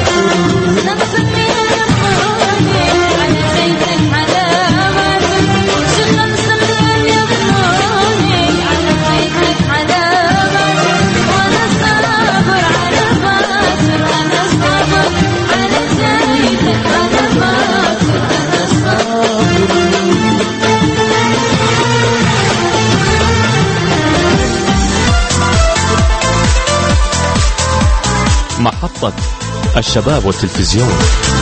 محطة الشباب والتلفزيون.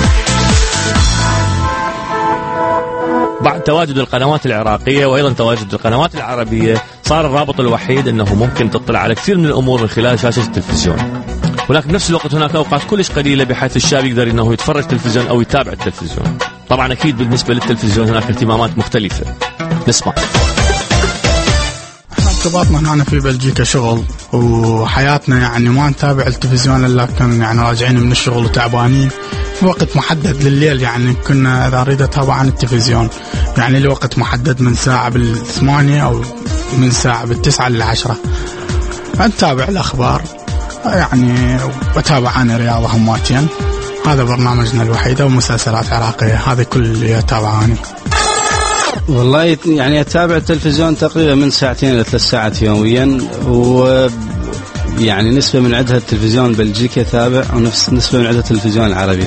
بعد تواجد القنوات العراقية وأيضا تواجد القنوات العربية، صار الرابط الوحيد أنه ممكن تطلع على كثير من الأمور من خلال شاشة التلفزيون، ولكن بنفس الوقت هناك أوقات كلش قليلة بحيث الشاب يقدر أنه يتفرج تلفزيون أو يتابع التلفزيون. طبعا أكيد بالنسبة للتلفزيون هناك اهتمامات مختلفة، نسمع. ارتباطنا هنا في بلجيكا شغل وحياتنا، يعني ما نتابع التلفزيون الا كنا يعني راجعين من الشغل وتعبانين في وقت محدد لليل، يعني كنا اذا اريد اتابع عن التلفزيون يعني لوقت محدد من ساعه 8 او من ساعه 9 ل10 نتابع الاخبار، يعني بتابع عن رياضه هماتين، هذا برنامجنا الوحيد، ومسلسلات عراقيه هذا كل اللي اتابعاني. والله يعني أتابع التلفزيون تقريبا من 2 إلى 3 ساعات يوميا، ويعني نسبة من عدها التلفزيون البلجيكي أتابع ونسبة من عدها التلفزيون العربي،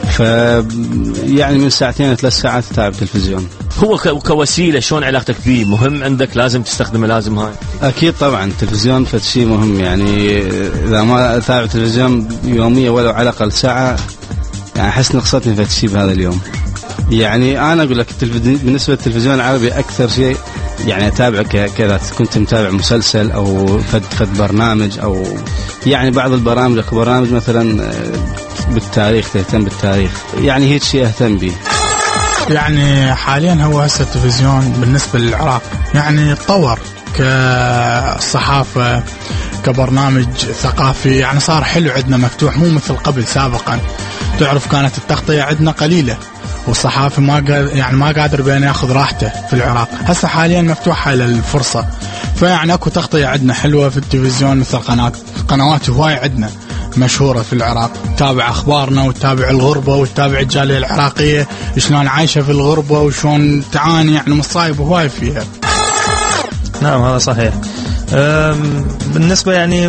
يعني من 2 إلى 3 ساعات أتابع التلفزيون. هو كوسيلة شلون علاقتك به؟ مهم عندك؟ لازم تستخدمه؟ لازم هاي؟ أكيد طبعا التلفزيون فشي مهم، يعني إذا ما أتابع التلفزيون يوميا ولو على الأقل ساعة يعني أحس نقصتني فشي بهذا اليوم. يعني أنا أقول لك بالنسبة للتلفزيون العربي أكثر شيء يعني أتابع كذا، كنت متابع مسلسل أو فد برنامج، أو يعني بعض البرامج أو برامج مثلا بالتاريخ، تهتم بالتاريخ، يعني هيك شيء أهتم به. يعني حاليا هو هسه التلفزيون بالنسبة للعراق يعني تطور كصحافة كبرنامج ثقافي، يعني صار حلو عندنا مفتوح، مو مثل قبل سابقا تعرف كانت التغطية عندنا قليلة والصحافي ما قادر بين ياخذ راحته في العراق، هسه حاليا مفتوحة للفرصة، فيعني اكو تغطية عندنا حلوة في التلفزيون مثل قنوات هواي عندنا مشهورة في العراق، تتابع اخبارنا وتتابع الغربة وتتابع الجالية العراقية شلون عايشة في الغربة وشلون تعاني، يعني مصايب هواي فيها. نعم هذا صحيح. بالنسبة يعني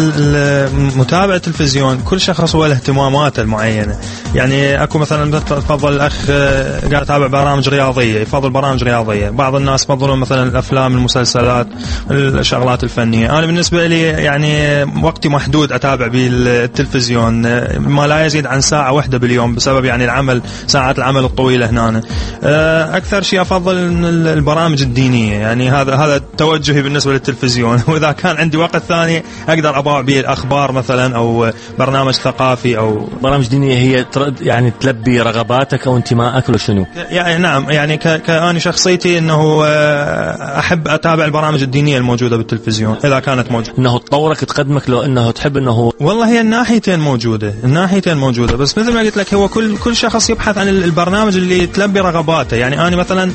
متابعة التلفزيون كل شخص هو له اهتماماته المعينة، يعني اكو مثلا تفضل الاخ قاعد يتابع برامج رياضية، يفضل برامج رياضية، بعض الناس يفضلون مثلا الافلام المسلسلات الشغلات الفنية. انا بالنسبة لي يعني وقتي محدود اتابع بالتلفزيون، ما لا يزيد عن ساعة واحدة باليوم بسبب يعني ساعات العمل الطويلة هنا. اكثر شيء افضل البرامج الدينية، يعني هذا توجهي بالنسبة للتلفزيون. التلفزيون. وإذا كان عندي وقت ثاني أقدر أباع به الأخبار مثلا أو برنامج ثقافي أو برامج دينية. هي يعني تلبي رغباتك أو انتمائك ولا شنو؟ يعني نعم، يعني كأني شخصيتي أنه أحب أتابع البرامج الدينية الموجودة بالتلفزيون إذا كانت موجودة. أنه تطورك تقدمك لو أنه تحب أنه والله هي الناحيتين موجودة، بس مثل ما قلت لك هو كل شخص يبحث عن البرنامج اللي تلبي رغباته. يعني أنا مثلا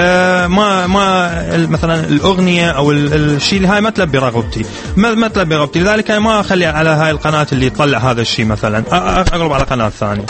ما مثلا الأغنية أو الشيء اللي هاي ما تلبي رغبتي، ما تلبي رغبتي، لذلك أنا ما أخلي على هاي القناة اللي تطلع هذا الشيء، مثلا أقرب على قناة ثانية.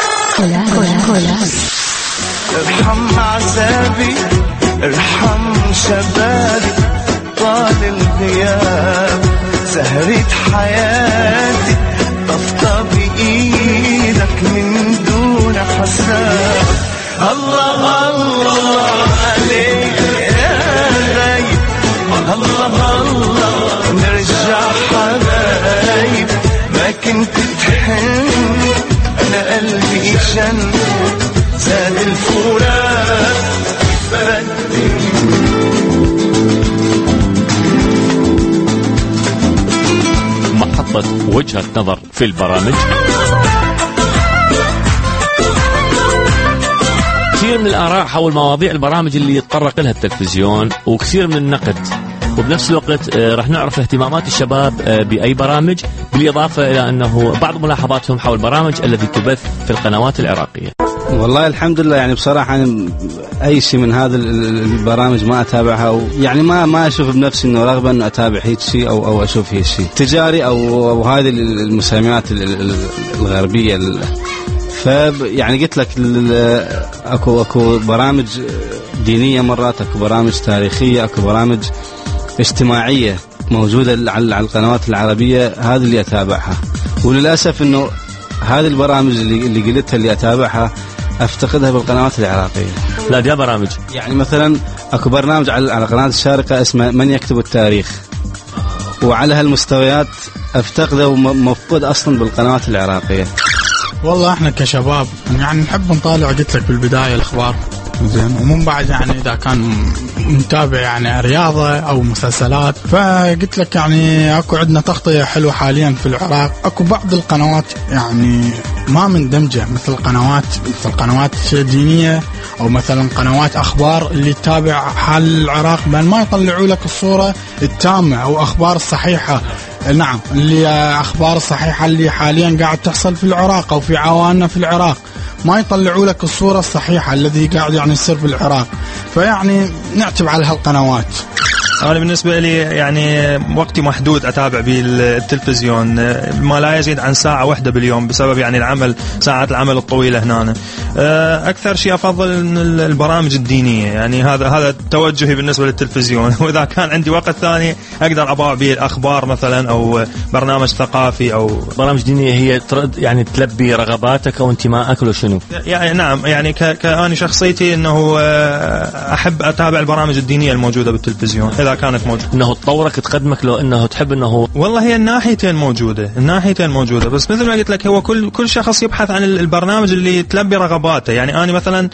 ارحم عذابي ارحم شبابي طال الغياب سهرة حياتي طفطف بإيدك من دون حساب. الله الله عليك يا غايب، الله الله نرجع حبايب. ما كنت تحن أنا قلبي جن زاد الفراق بدي. محطة وجهة نظر في البرامج. كثير من الآراء حول مواضيع البرامج اللي يتطرق لها التلفزيون وكثير من النقد، وبنفس الوقت رح نعرف اهتمامات الشباب بأي برامج، بالإضافة إلى أنه بعض ملاحظاتهم حول البرامج التي تبث في القنوات العراقية. والله الحمد لله، يعني بصراحة أنا أي شيء من هذا البرامج ما أتابعها، يعني ما أشوف بنفسي إنه رغبة إنه أتابع هيك شيء أو أشوف هيك شيء تجاري أو هذه المسميات الغربية. يعني قلت لك أكو برامج دينية مرات، أكو برامج تاريخية، أكو برامج اجتماعية موجودة على القنوات العربية، هذه اللي أتابعها. وللأسف إنه هذه البرامج اللي قلتها اللي أتابعها أفتقدها بالقنوات العراقية. لا دي برامج يعني مثلا أكو برنامج على قناة الشارقة اسمه من يكتب التاريخ، وعلى هالمستويات أفتقده ومفقود أصلا بالقنوات العراقية. والله احنا كشباب يعني نحب نطالع، قلت لك بالبداية الأخبار زين، ومن بعد يعني إذا كان متابع يعني رياضة أو مسلسلات، فقلت لك يعني أكو عندنا تغطية حلوة حاليا في العراق. أكو بعض القنوات يعني ما مندمجة مثل قنوات دينية أو مثلا قنوات أخبار اللي تتابع حال العراق، بل ما يطلعوا لك الصورة التامة أو أخبار الصحيحة. نعم، اللي أخبار الصحيحة اللي حاليا قاعد تحصل في العراق أو في عواننا في العراق، ما يطلعوا لك الصورة الصحيحة الذي قاعد يعني يصير في العراق. فيعني نعتب على هالقنوات. أنا بالنسبة لي يعني وقتي محدود أتابع بالتلفزيون، ما لا يزيد عن ساعة واحدة باليوم بسبب يعني ساعات العمل الطويلة هنا. أكثر شيء أفضل البرامج الدينية، يعني هذا توجهي بالنسبة للتلفزيون. وإذا كان عندي وقت ثاني أقدر أباع به الأخبار مثلا أو برنامج ثقافي أو برامج دينية. هي يعني تلبي رغباتك أو انتمائك ولا شنو؟ يعني نعم، يعني كأني شخصيتي أنه أحب أتابع البرامج الدينية الموجودة بالتلفزيون إذا كانت موجودة. أنه تطورك تقدمك لو أنه تحب أنه والله هي الناحيتين موجودة، بس مثل ما قلت لك هو كل شخص يبحث عن البرنامج اللي تلبي رغباته. يعني أنا مثلا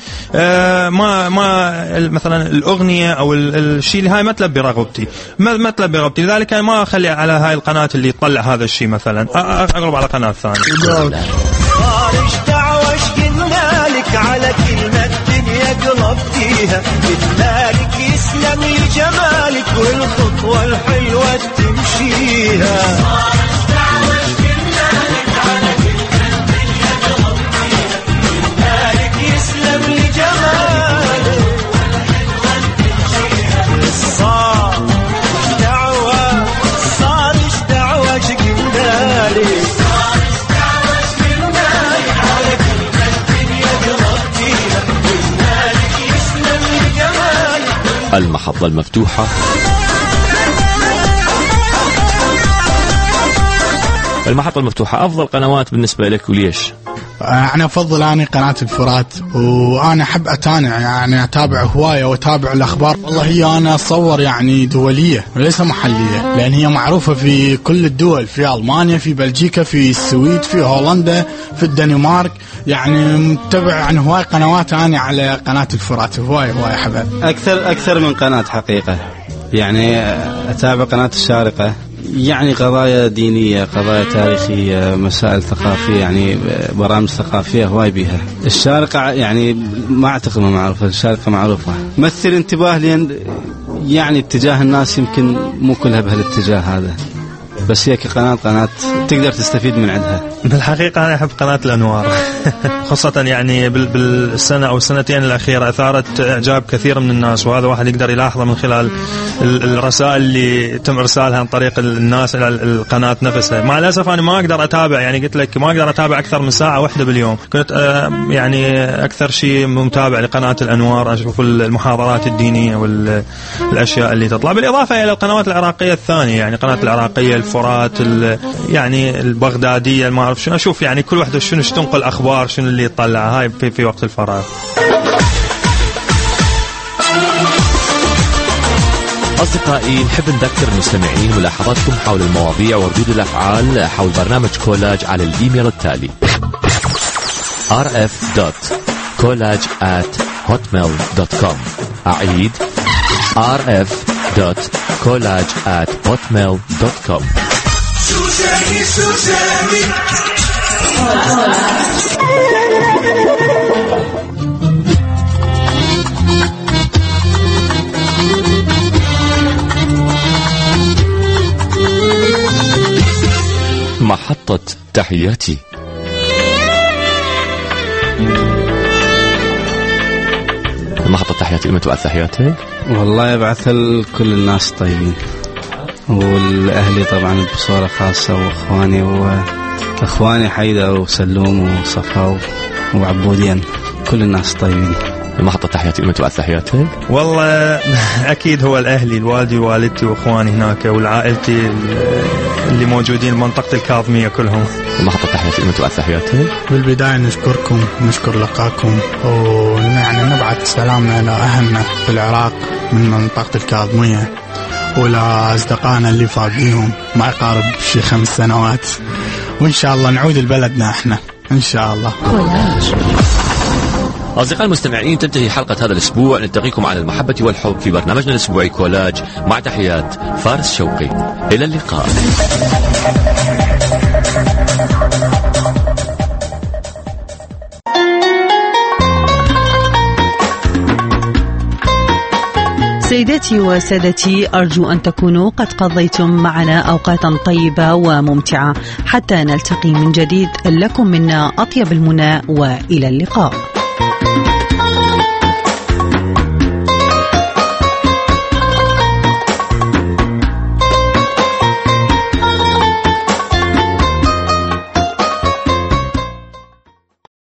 ما مثلا الأغنية أو الشيء اللي هاي ما تلبي رغبتي، لذلك أنا ما أخلي على هاي القناة اللي تطلع هذا الشيء، مثلا أقرب على قناة ثانية. خارج دعوة قلنا لك على كلمة الدنيا قلبتيها، قلنا لك يسلم لجمالك والخطوة الحلوة تمشيها. خارج دعوة قلنا لك على كلمة الدنيا قلبتيها، قلنا لك يسلم لجمالك والحلوة تمشيها. صارج دعوة قلنا لك المحطة المفتوحة. المحطة المفتوحة أفضل قنوات بالنسبة لك وليش؟ أنا أفضل قناة الفرات، وأنا أحب يعني أتابع هواية وأتابع الأخبار. والله هي أنا أتصور يعني دولية وليس محلية، لأن هي معروفة في كل الدول، في ألمانيا، في بلجيكا، في السويد، في هولندا، في الدنمارك. يعني متابع عن هواي قنوات أنا على قناة الفرات، هواية حباب. أكثر من قناة حقيقة. يعني أتابع قناة الشارقة، يعني قضايا دينية، قضايا تاريخية، مسائل ثقافية، يعني برامج ثقافية هواي بيها. الشارقة يعني ما أعتقد ما معروفة، الشارقة معروفة، مثل انتباه لين يعني اتجاه الناس يمكن مو كلها بهالاتجاه هذا، بس هي كقناة تقدر تستفيد من عندها. بالحقيقة أنا أحب قناة الأنوار خاصة يعني بالسنة أو السنتين الأخيرة أثارت إعجاب كثير من الناس، وهذا واحد يقدر يلاحظه من خلال الرسائل اللي تم إرسالها عن طريق الناس إلى القناة نفسها. مع الأسف أنا ما أقدر أتابع، يعني قلت لك ما أقدر أتابع أكثر من ساعة واحدة باليوم. كنت يعني أكثر شيء متابع لقناة الأنوار، أشوف المحاضرات الدينية والأشياء اللي تطلع، بالإضافة إلى القنوات العراقية الثانية، يعني قناة العراقية، الفرات، يعني البغدادية، ما أعرف شنو، أشوف يعني كل واحدة شنو تنقل أخبار، شنو اللي يطلع هاي في وقت الفراغ. أصدقائي، نحب نذكر المستمعين ملاحظاتكم حول المواضيع وردود الأفعال حول برنامج كولاج على الإيميل التالي: rf.collage@hotmail.com. أعيد: rf.collage@hotmail.com. محطة تحياتي. محطة تحياتي، إمتى بعث تحياتي؟ والله يبعثها لكل الناس طيبين، والأهلي طبعا بصورة خاصة، وأخواني حيدر وسلوم وصفا وعبودين، كل الناس طيبين. المحطة تحياتي، إمتى بعث تحياتي؟ والله أكيد هو الأهلي، الوالدي ووالدتي وأخواني هناك، والعائلتي اللي موجودين بمنطقة الكاظمية كلهم. المحطة تحياتي، إمتى بعث تحياتي؟ بالبداية نشكركم، نشكر لقاكم، ويعني نبعث سلامنا إلى أهلنا في العراق من منطقة الكاظمية، وإلى أصدقائنا اللي فاقدينهم ما يقارب شي 5 سنوات، وإن شاء الله نعود لبلدنا إحنا إن شاء الله. أصدقائي المستمعين، تنتهي حلقة هذا الأسبوع. نلتقيكم على المحبة والحب في برنامجنا الأسبوعي كولاج، مع تحيات فارس شوقي. إلى اللقاء. سيداتي وسادتي، أرجو أن تكونوا قد قضيتم معنا أوقاتا طيبة وممتعة. حتى نلتقي من جديد، لكم منا أطيب المنى، وإلى اللقاء.